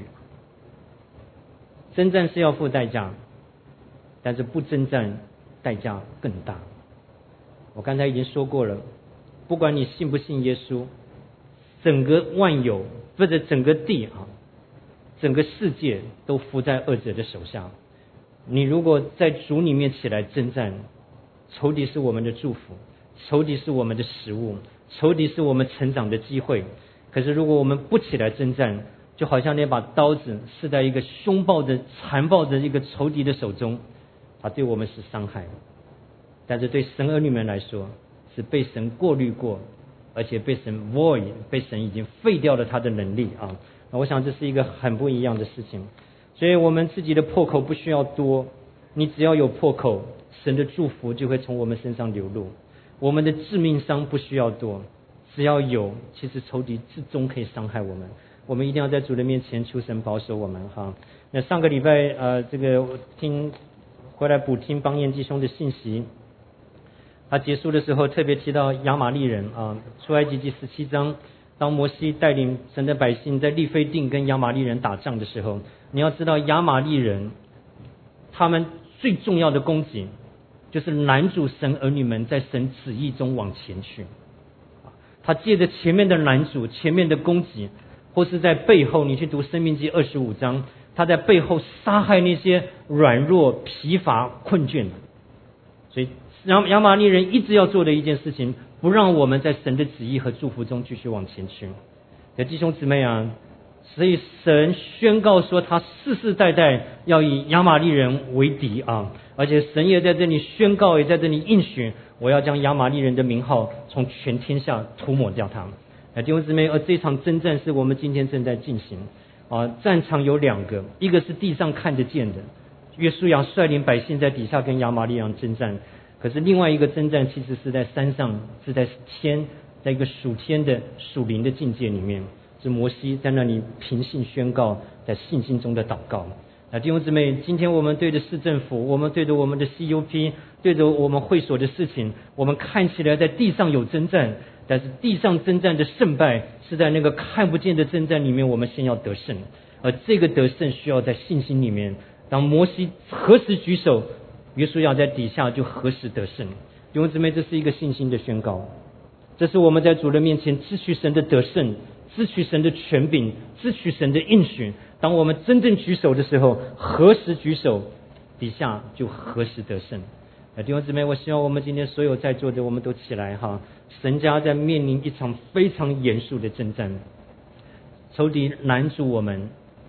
征战是要付代价，但是不征战代价更大。我刚才已经说过了，不管你信不信耶稣，整个万有或者整个地啊，整个世界都伏在恶者的手下。你如果在主里面起来征战，仇敌是我们的祝福，仇敌是我们的食物，仇敌是我们成长的机会。可是如果我们不起来征战，就好像那把刀子是在一个凶暴的残暴的一个仇敌的手中，它对我们是伤害，但是对神儿女们来说是被神过滤过，而且被神 void， 被神已经废掉了他的能力啊！我想这是一个很不一样的事情。所以我们自己的破口不需要多，你只要有破口，神的祝福就会从我们身上流露。我们的致命伤不需要多，只要有，其实仇敌至终可以伤害我们。我们一定要在主的面前求神保守我们哈。那上个礼拜呃，这个我听回来补听邦彦弟兄的信息，他结束的时候特别提到亚玛利人啊，出埃及记十七章，当摩西带领神的百姓在利非定跟亚玛利人打仗的时候，你要知道亚玛利人他们最重要的攻击就是拦阻神儿女们在神旨意中往前去。他借着前面的拦阻，前面的攻击，或是在背后，你去读申命记二十五章，他在背后杀害那些软弱、疲乏、困倦的。所以亚亚玛利人一直要做的一件事情，不让我们在神的旨意和祝福中继续往前去。弟兄姊妹啊，所以神宣告说他世世代代要以亚玛利人为敌啊，而且神也在这里宣告，也在这里应许，我要将亚玛利人的名号从全天下涂抹掉他们。弟兄姊妹，而这场征战是我们今天正在进行啊，战场有两个，一个是地上看得见的，约书亚率领百姓在底下跟亚玛利人征战，可是另外一个征战其实是在山上，是在天，在一个属天的属灵的境界里面，是摩西在那里凭信宣告，在信心中的祷告。啊，弟兄姊妹，今天我们对着市政府，我们对着我们的 C U P， 对着我们会所的事情，我们看起来在地上有征战，但是地上征战的胜败是在那个看不见的征战里面，我们先要得胜，而这个得胜需要在信心里面。当摩西何时举手，约书亚在底下就何时得胜。弟兄姊妹，这是一个信心的宣告，这是我们在主的面前支取神的得胜，支取神的权柄，支取神的应许。当我们真正举手的时候，何时举手，底下就何时得胜。弟兄姊妹，我希望我们今天所有在座的我们都起来哈！神家在面临一场非常严肃的征战，仇敌拦阻我们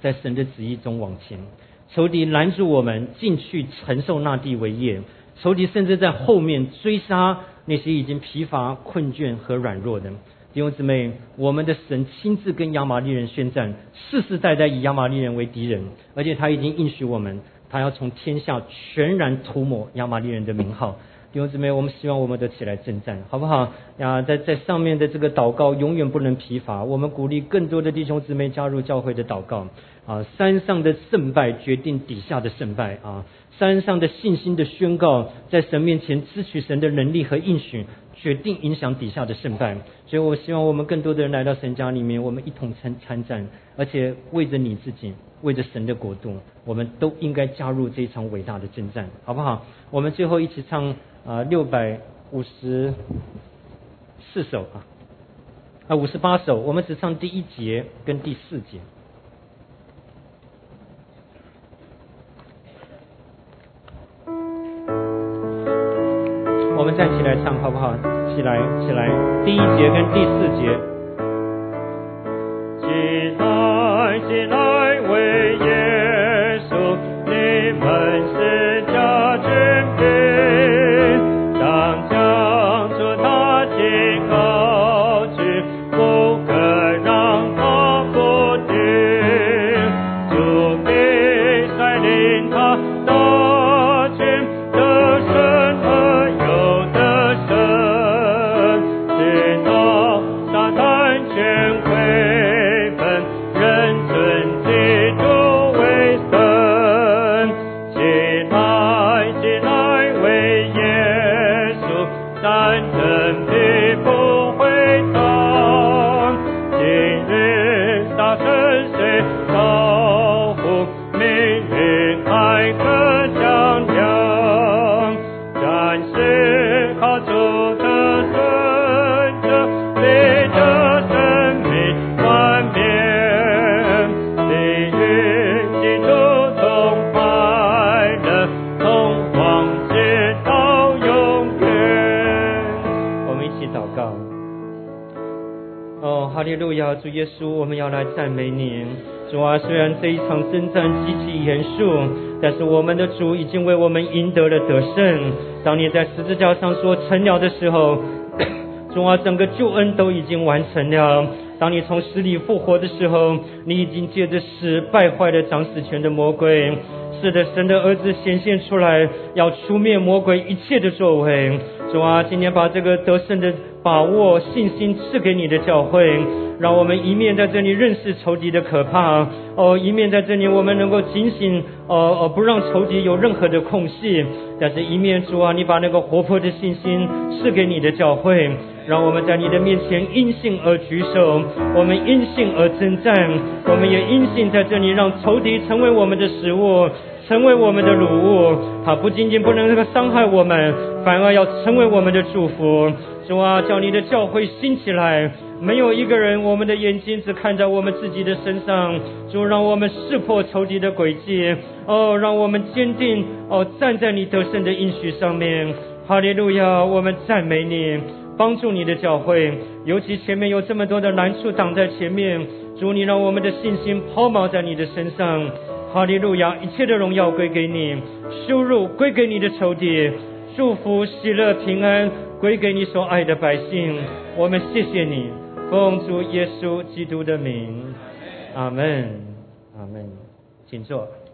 在神的旨意中往前。仇敌拦住我们进去承受那地为业，仇敌甚至在后面追杀那些已经疲乏、困倦和软弱的弟兄姊妹。我们的神亲自跟亚玛力人宣战，世世代代以亚玛力人为敌人，而且他已经应许我们，他要从天下全然涂抹亚玛力人的名号。弟兄姊妹，我们希望我们都起来征战，好不好呀？在在上面的这个祷告永远不能疲乏，我们鼓励更多的弟兄姊妹加入教会的祷告啊。山上的胜败决定底下的胜败啊，山上的信心的宣告，在神面前支取神的能力和应许，决定影响底下的胜败。所以我希望我们更多的人来到神家里面，我们一同参参战，而且为着你自己，为着神的国度，我们都应该加入这一场伟大的征战，好不好？我们最后一起唱啊六百五十四首啊啊五十八首，我们只唱第一节跟第四节。我们站起来唱好不好？起来起来，第一节跟第四节。起来起来，为耶稣，你们是家军兵，当将出他进高举，不可让他不定，主必率领他大军得胜和有得胜，直到撒旦全溃分，人尊基督为神。起来起来，为耶稣，战争必不会挡。今日大神谁高呼，命运还可降降。战士靠主的顺着，你的生命冠冕，地狱基督从快乐，从往直到永远。我们一起祷告。哦，哈利路亚！主耶稣，我们要来赞美你。主啊，虽然这一场征战极其严肃，但是我们的主已经为我们赢得了得胜。当你在十字架上说成了的时候，主啊，整个救恩都已经完成了。当你从死里复活的时候，你已经借着死败坏了掌死权的魔鬼。是的，神的儿子显现出来，要除灭魔鬼一切的作为。主啊，今天把这个得胜的把握信心赐给你的教会，让我们一面在这里认识仇敌的可怕，哦，一面在这里我们能够警醒，哦哦，不让仇敌有任何的空隙。但是一面，主啊，你把那个活泼的信心赐给你的教会，让我们在你的面前因信而举手，我们因信而征战，我们也因信在这里让仇敌成为我们的食物，成为我们的掳物。他不仅仅不能够伤害我们，反而要成为我们的祝福。主啊，叫你的教会兴起来，没有一个人我们的眼睛只看在我们自己的身上。主，让我们识破仇敌的诡计，哦，让我们坚定，哦，站在你得胜的应许上面。哈利路亚！我们赞美你，帮助你的教会，尤其前面有这么多的难处挡在前面，主，你让我们的信心抛锚在你的身上。哈利路亚！一切的荣耀归给你，羞辱归给你的仇敌，祝福喜乐平安归给你所爱的百姓。我们谢谢你，奉主耶稣基督的名，阿们，阿们。请坐。